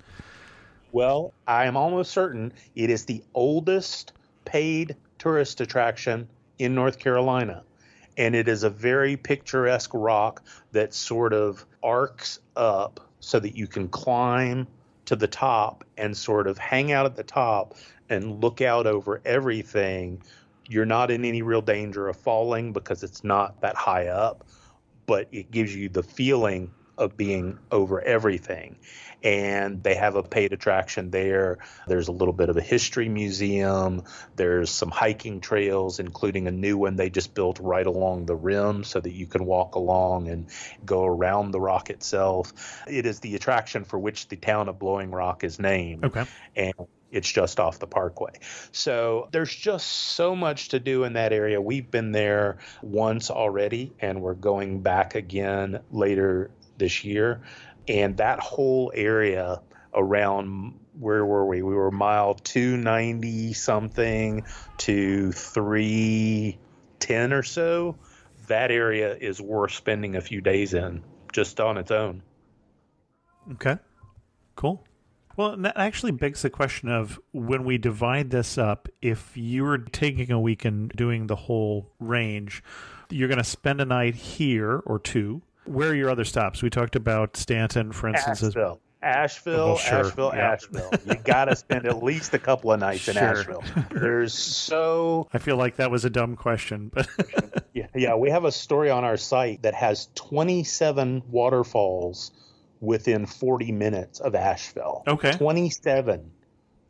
Well, I am almost certain it is the oldest paid tourist attraction in North Carolina. And it is a very picturesque rock that sort of arcs up so that you can climb to the top and sort of hang out at the top and look out over everything. You're not in any real danger of falling because it's not that high up, but it gives you the feeling of being over everything. And they have a paid attraction there. There's a little bit of a history museum. There's some hiking trails, including a new one they just built right along the rim so that you can walk along and go around the rock itself. It is the attraction for which the town of Blowing Rock is named. Okay. And it's just off the Parkway. So there's just so much to do in that area. We've been there once already, and we're going back again later this year. And that whole area around, where were we? We were mile 290 something to 310 or so. That area is worth spending a few days in just on its own. Okay, cool. Well, and that actually begs the question of, when we divide this up, if you were taking a week and doing the whole range, you're going to spend a night here or two. Where are your other stops? We talked about Stanton, for instance. Asheville. Yeah. You got to spend at least a couple of nights in Asheville. There's so... I feel like that was a dumb question, but... Yeah, we have a story on our site that has 27 waterfalls within 40 minutes of Asheville. Okay. 27.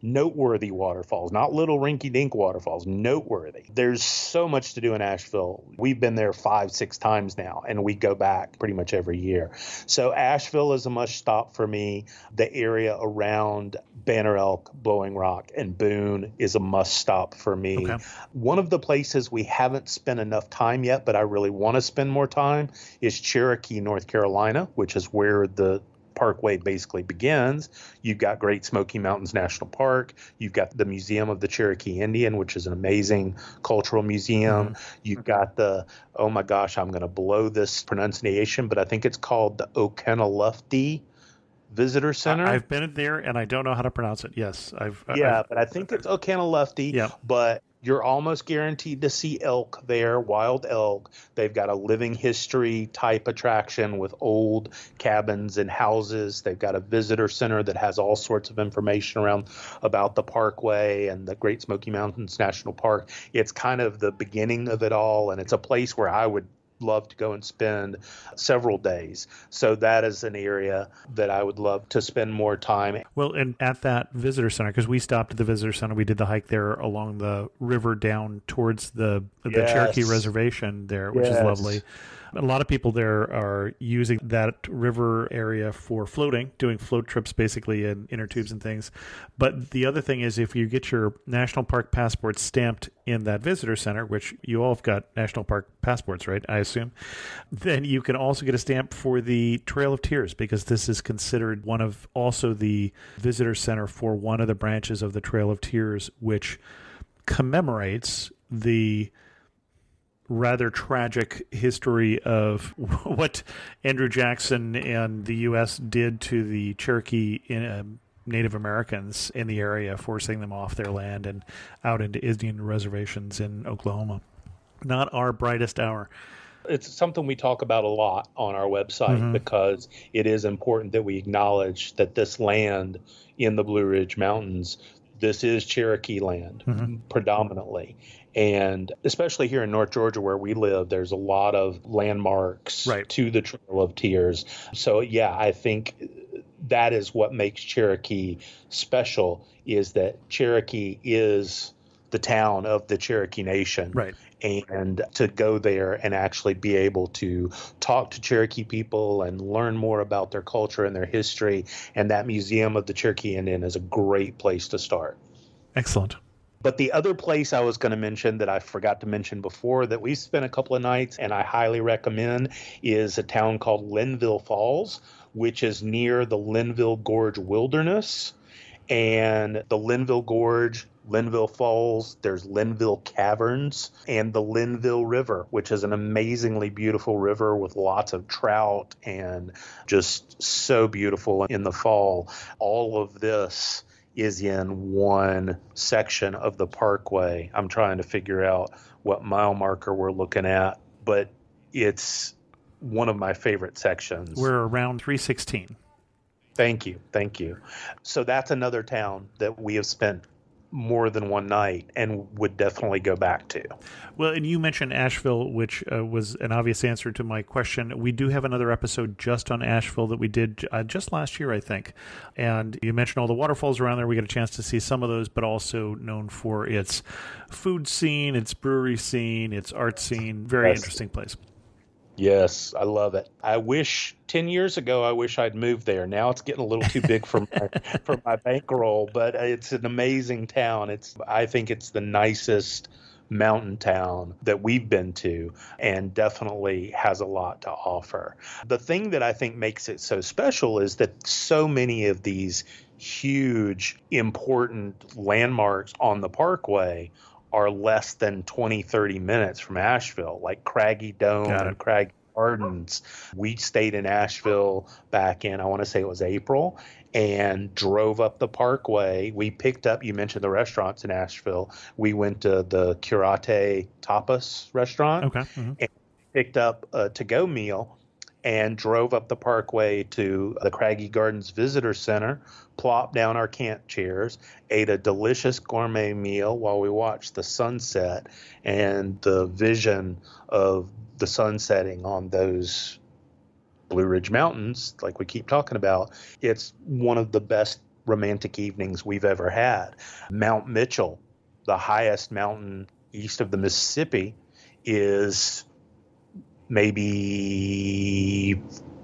noteworthy waterfalls, not little rinky-dink waterfalls, noteworthy. There's so much to do in Asheville. We've been there 5-6 times now, and we go back pretty much every year. So Asheville is a must stop for me. The area around Banner Elk, Blowing Rock, and Boone is a must stop for me. Okay. One of the places we haven't spent enough time yet, but I really want to spend more time, is Cherokee, North Carolina, which is where the Parkway basically begins. You've got Great Smoky Mountains National Park. You've got the Museum of the Cherokee Indian, which is an amazing cultural museum. You've got the, oh my gosh, I'm going to blow this pronunciation, but I think it's called the Okanalufti Visitor Center. I've been there, and I don't know how to pronounce it. Yes, but I think it's Okanalufti. Yeah. But you're almost guaranteed to see elk there, wild elk. They've got a living history type attraction with old cabins and houses. They've got a visitor center that has all sorts of information around about the Parkway and the Great Smoky Mountains National Park. It's kind of the beginning of it all, and it's a place where I would love to go and spend several days. So that is an area that I would love to spend more time. Well, and at that visitor center, because we stopped at the visitor center, we did the hike there along the river down towards the Cherokee Reservation there, which is lovely. A lot of people there are using that river area for floating, doing float trips basically in inner tubes and things. But the other thing is, if you get your national park passport stamped in that visitor center, which you all have got national park passports, right? I assume. Then you can also get a stamp for the Trail of Tears, because this is considered one of also the visitor center for one of the branches of the Trail of Tears, which commemorates the rather tragic history of what Andrew Jackson and the U.S. did to the Cherokee Native Americans in the area, forcing them off their land and out into Indian reservations in Oklahoma. Not our brightest hour. It's something we talk about a lot on our website because it is important that we acknowledge that this land in the Blue Ridge Mountains, this is Cherokee land predominantly. And especially here in North Georgia where we live, there's a lot of landmarks to the Trail of Tears. So, yeah, I think that is what makes Cherokee special, is that Cherokee is the town of the Cherokee Nation. Right. And to go there and actually be able to talk to Cherokee people and learn more about their culture and their history, and that Museum of the Cherokee Indian is a great place to start. Excellent. But the other place I was going to mention that I forgot to mention before that we spent a couple of nights and I highly recommend is a town called Linville Falls, which is near the Linville Gorge Wilderness. And the Linville Gorge, Linville Falls, there's Linville Caverns, and the Linville River, which is an amazingly beautiful river with lots of trout and just so beautiful in the fall. All of this is in one section of the Parkway. I'm trying to figure out what mile marker we're looking at, but it's one of my favorite sections. We're around 316. Thank you. So that's another town that we have spent more than one night and would definitely go back to. Well, and you mentioned Asheville, which was an obvious answer to my question. We do have another episode just on Asheville that we did just last year, I think. And you mentioned all the waterfalls around there. We got a chance to see some of those, but also known for its food scene, its brewery scene, its art scene. Very interesting place. Yes, I love it. I wish 10 years ago, I wish I'd moved there. Now it's getting a little too big for my bankroll, but it's an amazing town. I think it's the nicest mountain town that we've been to, and definitely has a lot to offer. The thing that I think makes it so special is that so many of these huge, important landmarks on the Parkway are less than 20, 30 minutes from Asheville, like Craggy Dome and Craggy Gardens. We stayed in Asheville back in, I want to say it was April, and drove up the Parkway. We picked up, you mentioned the restaurants in Asheville. We went to the Curate Tapas restaurant and picked up a to-go meal and drove up the Parkway to the Craggy Gardens Visitor Center, plopped down our camp chairs, ate a delicious gourmet meal while we watched the sunset and the vision of the sun setting on those Blue Ridge Mountains, like we keep talking about. It's one of the best romantic evenings we've ever had. Mount Mitchell, the highest mountain east of the Mississippi, is maybe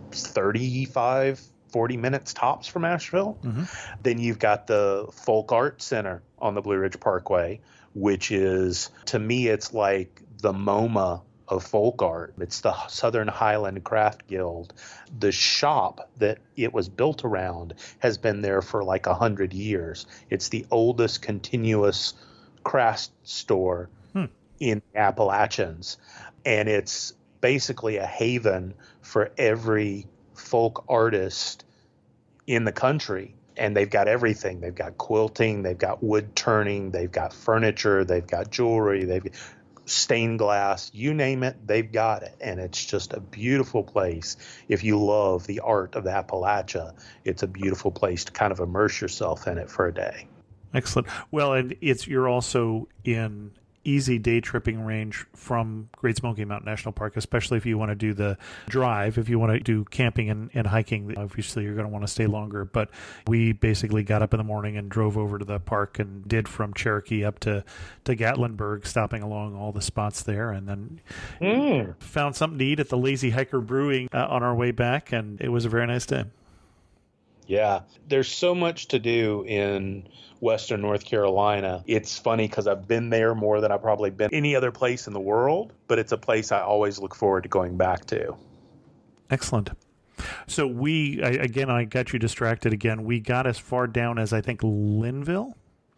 35, 40 minutes tops from Asheville. Mm-hmm. Then you've got the Folk Art Center on the Blue Ridge Parkway, which is, to me, it's like the MoMA of folk art. It's the Southern Highland Craft Guild. The shop that it was built around has been there for like 100 years. It's the oldest continuous craft store in Appalachians. And it's basically a haven for every folk artist in the country. And they've got everything. They've got quilting, they've got wood turning, they've got furniture, they've got jewelry, they've got stained glass, you name it, they've got it. And it's just a beautiful place. If you love the art of Appalachia, it's a beautiful place to kind of immerse yourself in it for a day. Excellent. Well, and you're also in easy day tripping range from Great Smoky Mountain National Park, especially if you want to do the drive. If you want to do camping and hiking, obviously you're going to want to stay longer. But we basically got up in the morning and drove over to the park and did from Cherokee up to Gatlinburg, stopping along all the spots there, and then found something to eat at the Lazy Hiker Brewing on our way back, and it was a very nice day. Yeah, there's so much to do in Western North Carolina. It's funny because I've been there more than I've probably been any other place in the world, but it's a place I always look forward to going back to. Excellent. So I got you distracted again. We got as far down as, I think, Linville?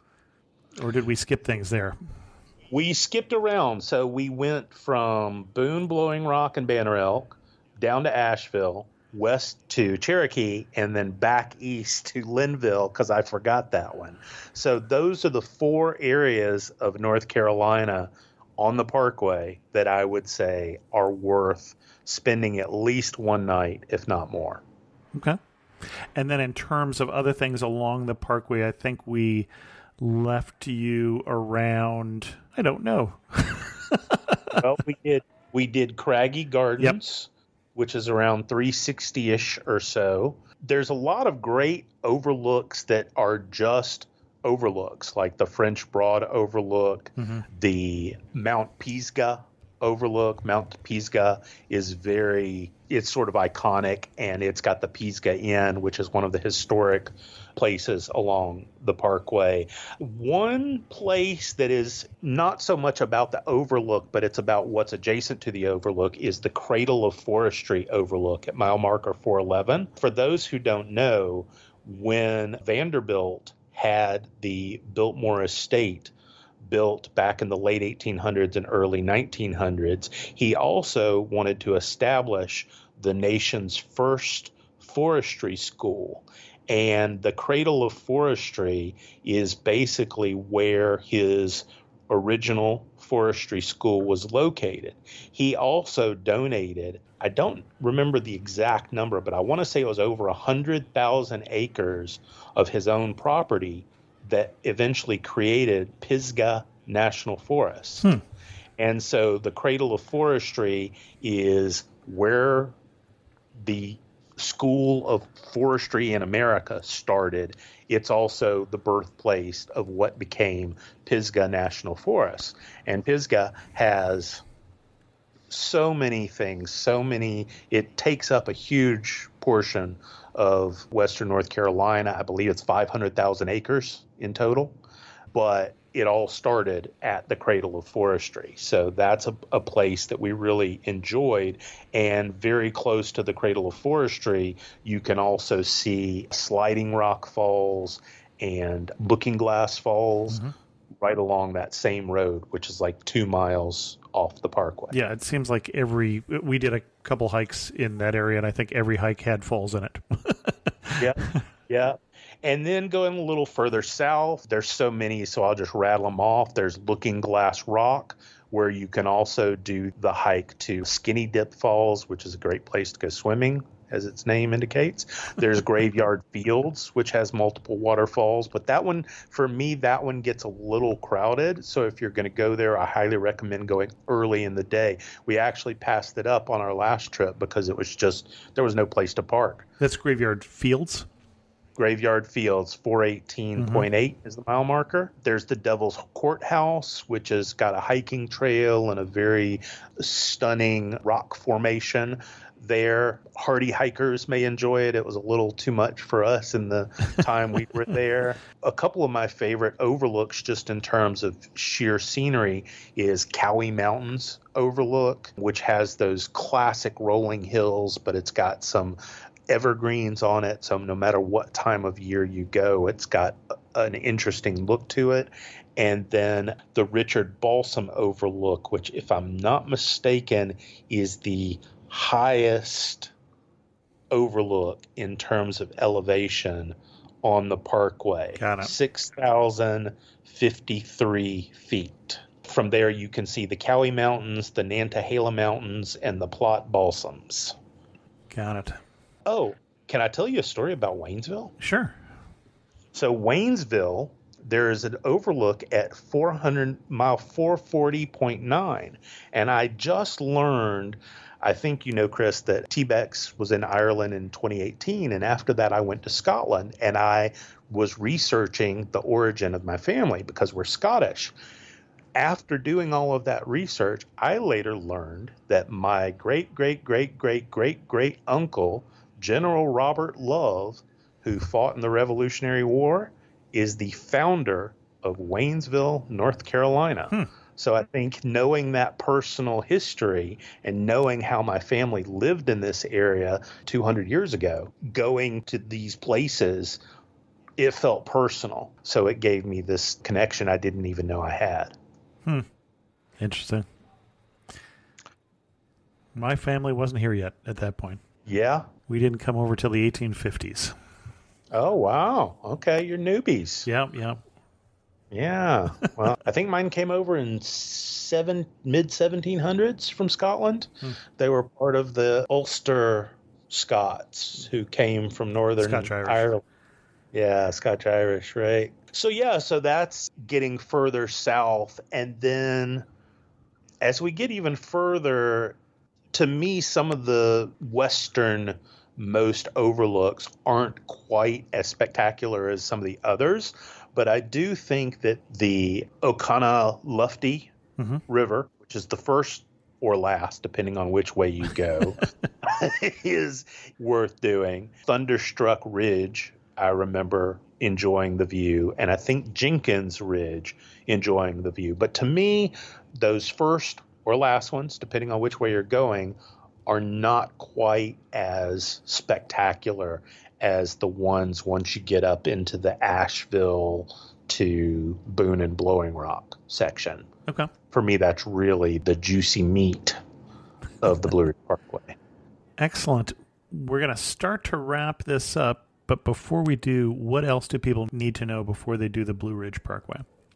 Or did we skip things there? We skipped around. So we went from Boone, Blowing Rock, and Banner Elk down to Asheville, west to Cherokee, and then back east to Linville, because I forgot that one. So those are the 4 areas of North Carolina on the Parkway that I would say are worth spending at least one night, if not more. Okay. And then in terms of other things along the Parkway, I think we left you around, I don't know. Well, we did Craggy Gardens. Yep. Which is around 360-ish or so. There's a lot of great overlooks that are just overlooks, like the French Broad Overlook, the Mount Pisgah Overlook. Mount Pisgah is it's sort of iconic, and it's got the Pisgah Inn, which is one of the historic places along the Parkway. One place that is not so much about the overlook, but it's about what's adjacent to the overlook, is the Cradle of Forestry Overlook at mile marker 411. For those who don't know, when Vanderbilt had the Biltmore Estate built back in the late 1800s and early 1900s, he also wanted to establish the nation's first forestry school. And the Cradle of Forestry is basically where his original forestry school was located. He also donated, I don't remember the exact number, but I want to say it was over 100,000 acres of his own property that eventually created Pisgah National Forest. And so the Cradle of Forestry is where the School of Forestry in America started. It's also the birthplace of what became Pisgah National Forest. And Pisgah has so many things, it takes up a huge portion of Western North Carolina. I believe it's 500,000 acres in total, but it all started at the Cradle of Forestry. So that's a place that we really enjoyed. And very close to the Cradle of Forestry, you can also see Sliding Rock Falls and Looking Glass Falls right along that same road, which is like 2 miles off the Parkway. Yeah, it seems like we did a couple hikes in that area, and I think every hike had falls in it. Yeah. And then going a little further south, there's so many, so I'll just rattle them off. There's Looking Glass Rock, where you can also do the hike to Skinny Dip Falls, which is a great place to go swimming, as its name indicates. There's Graveyard Fields, which has multiple waterfalls. But that one, for me, that one gets a little crowded. So if you're going to go there, I highly recommend going early in the day. We actually passed it up on our last trip because there was no place to park. That's Graveyard Fields? Graveyard Fields, 418.8 is the mile marker. There's the Devil's Courthouse, which has got a hiking trail and a very stunning rock formation there. Hardy hikers may enjoy it. It was a little too much for us in the time we were there. A couple of my favorite overlooks, just in terms of sheer scenery, is Cowie Mountains overlook, which has those classic rolling hills, but it's got some evergreens on it, so no matter what time of year you go, it's got an interesting look to it. And then the Richard Balsam overlook, which, if I'm not mistaken, is the highest overlook in terms of elevation on the parkway. Got it. 6,053 feet. From there you can see the Cowie Mountains, the Nantahala Mountains, and the Plott Balsams. Got it. Oh, can I tell you a story about Waynesville? Sure. So Waynesville, there is an overlook at 440.9. And I just learned, I think you know, Chris, that T-Bex was in Ireland in 2018. And after that, I went to Scotland and I was researching the origin of my family because we're Scottish. After doing all of that research, I later learned that my great-great-great-great-great-great uncle, General Robert Love, who fought in the Revolutionary War, is the founder of Waynesville, North Carolina. So I think knowing that personal history and knowing how my family lived in this area 200 years ago, going to these places, it felt personal. So it gave me this connection I didn't even know I had. Interesting. My family wasn't here yet at that point. Yeah. We didn't come over till the 1850s. Oh, wow. Okay, you're newbies. Yeah. Yeah. Well, I think mine came over in mid-1700s from Scotland. They were part of the Ulster Scots who came from Northern Scotch-Irish. Ireland. Yeah, Scotch-Irish, right. So that's getting further south. And then as we get even further, to me, some of the westernmost overlooks aren't quite as spectacular as some of the others. But I do think that the Okanalufty River, which is the first or last, depending on which way you go, is worth doing. Thunderstruck Ridge, I remember enjoying the view, and I think Jenkins Ridge enjoying the view. But to me, those first or last ones, depending on which way you're going, are not quite as spectacular as the ones once you get up into the Asheville to Boone and Blowing Rock section. Okay. For me, that's really the juicy meat of the Blue Ridge Parkway. Excellent. We're going to start to wrap this up, but before we do, what else do people need to know before they do the Blue Ridge Parkway?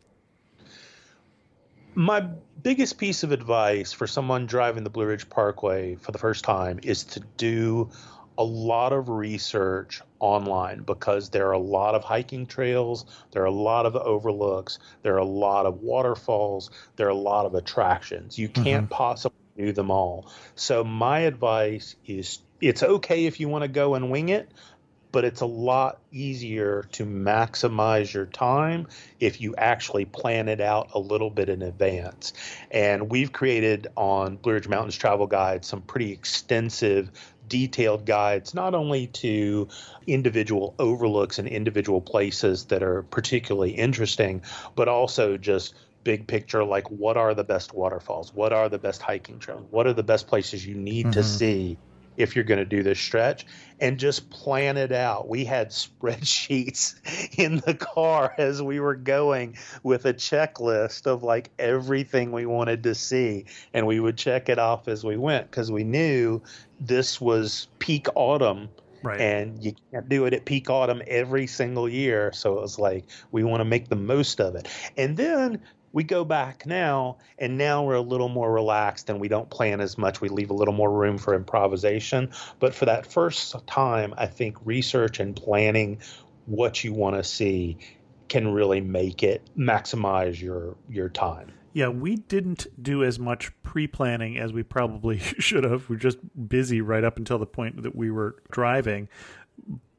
My biggest piece of advice for someone driving the Blue Ridge Parkway for the first time is to do a lot of research online, because there are a lot of hiking trails, there are a lot of overlooks, there are a lot of waterfalls, there are a lot of attractions. You can't possibly do them all. So my advice is, it's okay if you want to go and wing it, but it's a lot easier to maximize your time if you actually plan it out a little bit in advance. And we've created on Blue Ridge Mountains Travel Guide some pretty extensive detailed guides, not only to individual overlooks and individual places that are particularly interesting, but also just big picture, like what are the best waterfalls? What are the best hiking trails? What are the best places you need to see if you're going to do this stretch? And just plan it out. We had spreadsheets in the car as we were going with a checklist of like everything we wanted to see. And we would check it off as we went, because we knew this was peak autumn. Right. And you can't do it at peak autumn every single year. So it was like, we want to make the most of it. And then we go back now, and now we're a little more relaxed and we don't plan as much. We leave a little more room for improvisation. But for that first time, I think research and planning what you want to see can really make it maximize your time. Yeah, we didn't do as much pre-planning as we probably should have. We're just busy right up until the point that we were driving.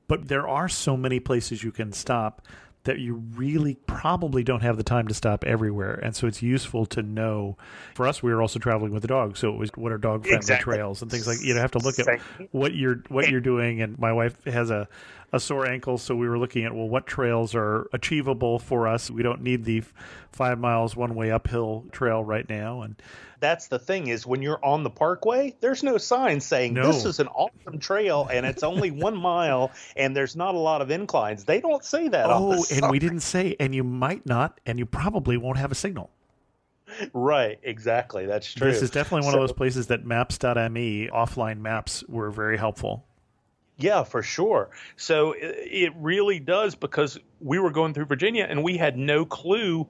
But there are so many places you can stop that you really probably don't have the time to stop everywhere. And so it's useful to know. For us, we were also traveling with the dog, so it was what are dog-friendly trails and things like, you know, have to look at what you're doing. And my wife has a sore ankle, so we were looking at, well, what trails are achievable for us? We don't need the 5 miles one-way uphill trail right now. And that's the thing, is when you're on the parkway, there's no sign saying this is an awesome trail and it's only 1 mile and there's not a lot of inclines. They don't say that on the sign. And we didn't say, and you might not, and you probably won't have a signal. Right, exactly. That's true. This is definitely one of those places that maps.me, offline maps, were very helpful. Yeah, for sure. So it really does, because we were going through Virginia and we had no clue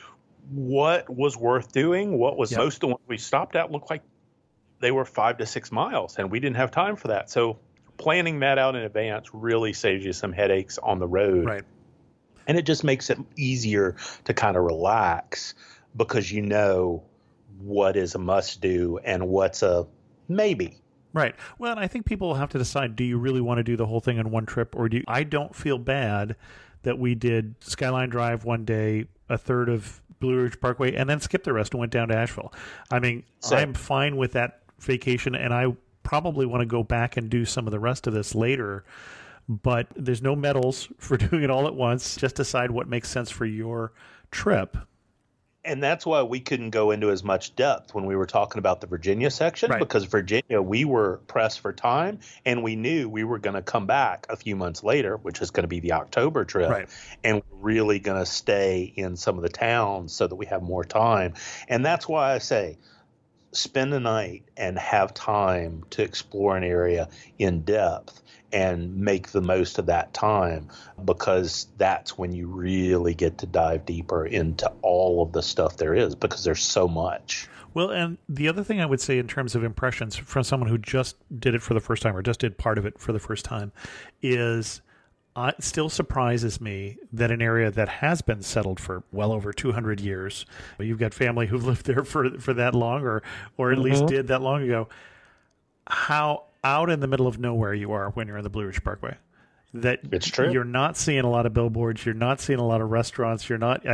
what was worth doing. What was most of the ones we stopped at looked like they were 5 to 6 miles, and we didn't have time for that. So planning that out in advance really saves you some headaches on the road. Right. And it just makes it easier to kind of relax, because you know what is a must do and what's a maybe. Right. Well, and I think people will have to decide, do you really want to do the whole thing in one trip, or do you? I don't feel bad that we did Skyline Drive one day, a third of Blue Ridge Parkway, and then skipped the rest and went down to Asheville. I mean, I'm fine with that vacation, and I probably want to go back and do some of the rest of this later, but there's no medals for doing it all at once. Just decide what makes sense for your trip. And that's why we couldn't go into as much depth when we were talking about the Virginia section, because Virginia, we were pressed for time, and we knew we were going to come back a few months later, which is going to be the October trip, and we're really going to stay in some of the towns so that we have more time. And that's why I say spend the night and have time to explore an area in depth and make the most of that time, because that's when you really get to dive deeper into all of the stuff there is, because there's so much. Well, and the other thing I would say in terms of impressions from someone who just did it for the first time, or just did part of it for the first time, is it still surprises me that an area that has been settled for well over 200 years, you've got family who've lived there for that long, or at least did that long ago, how out in the middle of nowhere you are when you're in the Blue Ridge Parkway. That it's true. You're not seeing a lot of billboards. You're not seeing a lot of restaurants.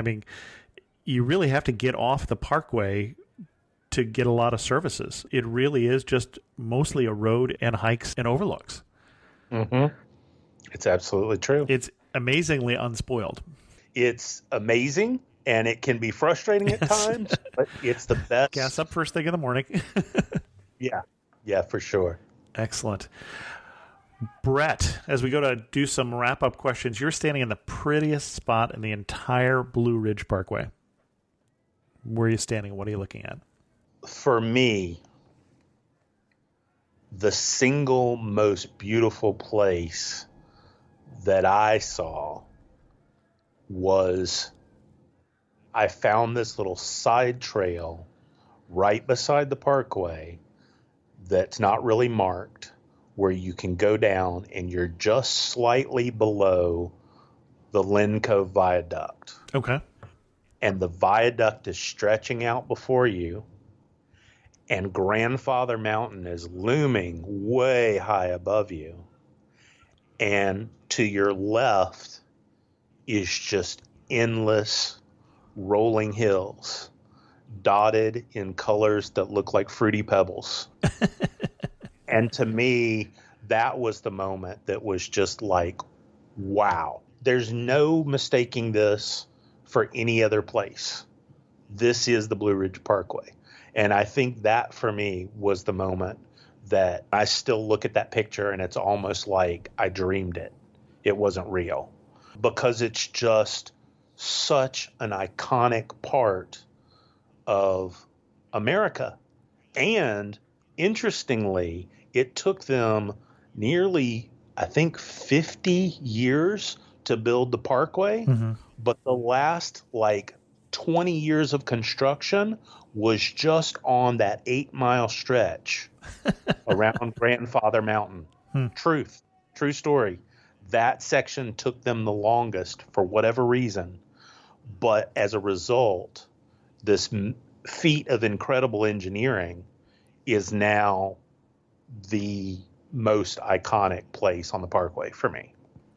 You really have to get off the parkway to get a lot of services. It really is just mostly a road and hikes and overlooks. Mm-hmm. It's absolutely true. It's amazingly unspoiled. It's amazing, and it can be frustrating at times, but it's the best. Gas up first thing in the morning. Yeah, for sure. Excellent. Brett, as we go to do some wrap-up questions, you're standing in the prettiest spot in the entire Blue Ridge Parkway. Where are you standing? What are you looking at? For me, the single most beautiful place that I saw was, I found this little side trail right beside the parkway that's not really marked, where you can go down and you're just slightly below the Lynn Cove Viaduct. Okay. And the viaduct is stretching out before you, and Grandfather Mountain is looming way high above you. And to your left is just endless rolling hills, dotted in colors that look like Fruity Pebbles. And to me, that was the moment that was just like, wow. There's no mistaking this for any other place. This is the Blue Ridge Parkway. And I think that, for me, was the moment that I still look at that picture and it's almost like I dreamed it. It wasn't real. Because it's just such an iconic part of America. And interestingly, it took them nearly, I think, 50 years to build the parkway. Mm-hmm. But the last 20 years of construction was just on that 8-mile stretch around Grandfather Mountain. True story. That section took them the longest for whatever reason. But as a result, this feat of incredible engineering is now the most iconic place on the parkway for me.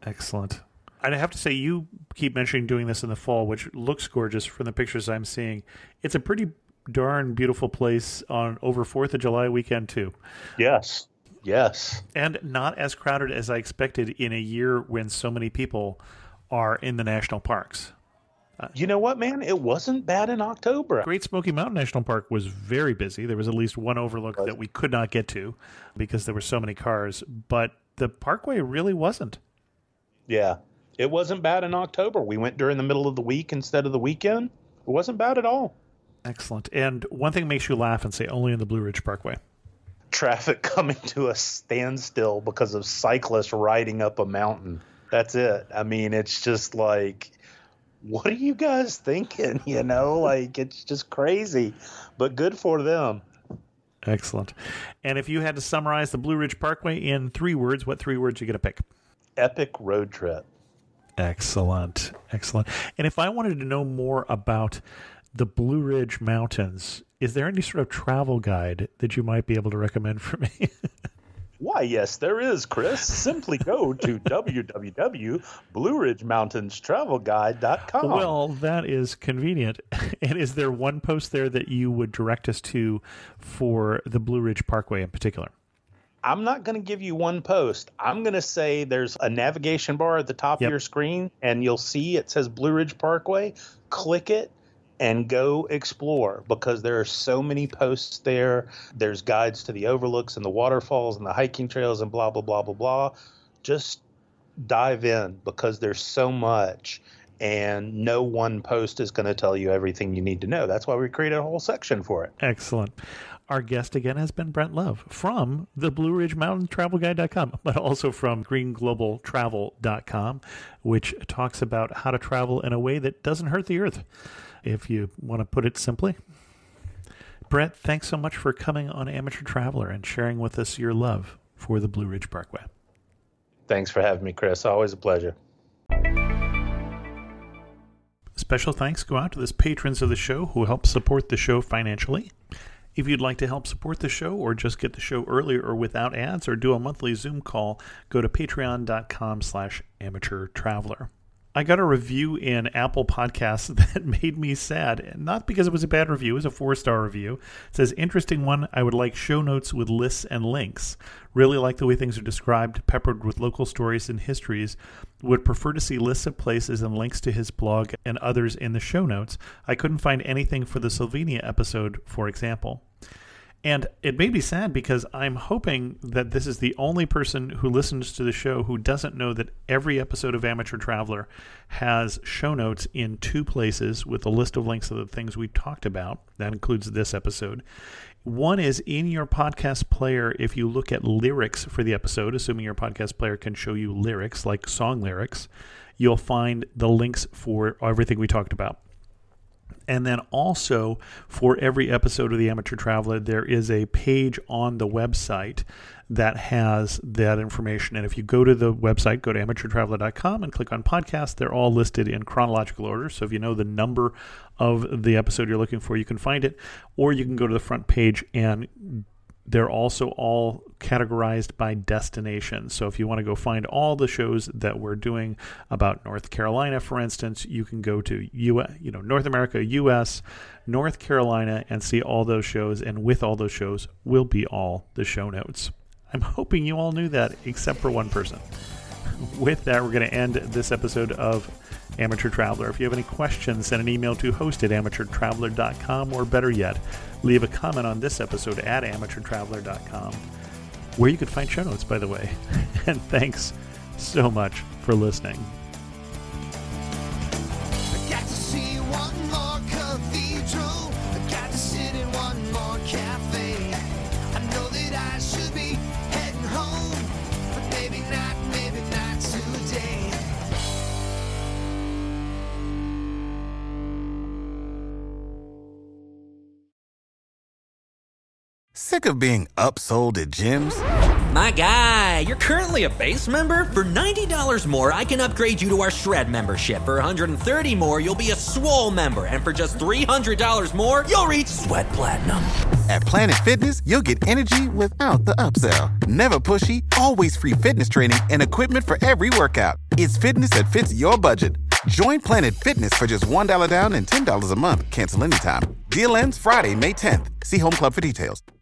Excellent. I'd have to say, you keep mentioning doing this in the fall, which looks gorgeous from the pictures I'm seeing. It's a pretty darn beautiful place over 4th of July weekend, too. Yes. And not as crowded as I expected in a year when so many people are in the national parks. You know what, man? It wasn't bad in October. Great Smoky Mountain National Park was very busy. There was at least one overlook that we could not get to because there were so many cars. But the Parkway really wasn't. Yeah. It wasn't bad in October. We went during the middle of the week instead of the weekend. It wasn't bad at all. Excellent. And one thing makes you laugh and say only in the Blue Ridge Parkway. Traffic coming to a standstill because of cyclists riding up a mountain. That's it. I mean, it's just like, what are you guys thinking? It's just crazy, but good for them. Excellent. And if you had to summarize the Blue Ridge Parkway in 3 words, what 3 words are you going to pick? Epic road trip. Excellent. And if I wanted to know more about the Blue Ridge Mountains, is there any sort of travel guide that you might be able to recommend for me? Why, yes, there is, Chris. Simply go to www.blueridgemountainestravelguide.com. Well, that is convenient. And is there one post there that you would direct us to for the Blue Ridge Parkway in particular? I'm not going to give you one post. I'm going to say there's a navigation bar at the top of your screen, and you'll see it says Blue Ridge Parkway. Click it and go explore, because there are so many posts there. There's guides to the overlooks and the waterfalls and the hiking trails and blah, blah, blah, blah, blah. Just dive in, because there's so much, and no one post is going to tell you everything you need to know. That's why we created a whole section for it. Excellent. Our guest again has been Brent Love from the Blue Ridge Mountain Travel Guide.com, but also from GreenGlobalTravel.com, which talks about how to travel in a way that doesn't hurt the earth, if you want to put it simply. Brent, thanks so much for coming on Amateur Traveler and sharing with us your love for the Blue Ridge Parkway. Thanks for having me, Chris. Always a pleasure. Special thanks go out to the patrons of the show who help support the show financially. If you'd like to help support the show, or just get the show earlier or without ads, or do a monthly Zoom call, go to patreon.com/amateurtraveler. I got a review in Apple Podcasts that made me sad. Not because it was a bad review, it was a 4-star review. It says, interesting one, I would like show notes with lists and links. Really like the way things are described, peppered with local stories and histories. Would prefer to see lists of places and links to his blog and others in the show notes. I couldn't find anything for the Slovenia episode, for example. And it made me sad because I'm hoping that this is the only person who listens to the show who doesn't know that every episode of Amateur Traveler has show notes in 2 places with a list of links to the things we talked about. That includes this episode. One is in your podcast player. If you look at lyrics for the episode, assuming your podcast player can show you lyrics, like song lyrics, you'll find the links for everything we talked about. And then also, for every episode of the Amateur Traveler, there is a page on the website that has that information. And if you go to the website, go to amateurtraveler.com and click on podcasts, they're all listed in chronological order. So if you know the number of the episode you're looking for, you can find it. Or you can go to the front page, and they're also all categorized by destination. So if you want to go find all the shows that we're doing about North Carolina, for instance, you can go to North America, U.S., North Carolina, and see all those shows. And with all those shows will be all the show notes. I'm hoping you all knew that, except for one person. With that, we're going to end this episode of Amateur Traveler. If you have any questions, send an email to host@amateurtraveler.com, or better yet, leave a comment on this episode at amateurtraveler.com, where you can find show notes, by the way. And thanks so much for listening. I got to see one more cathedral. I got to sit in one more cafe. I know that I should be heading home, but maybe not today. Sick of being upsold at gyms? My guy, you're currently a base member? For $90 more, I can upgrade you to our Shred membership. For $130 more, you'll be a Swole member. And for just $300 more, you'll reach Sweat Platinum. At Planet Fitness, you'll get energy without the upsell. Never pushy, always free fitness training and equipment for every workout. It's fitness that fits your budget. Join Planet Fitness for just $1 down and $10 a month. Cancel anytime. Deal ends Friday, May 10th. See Home Club for details.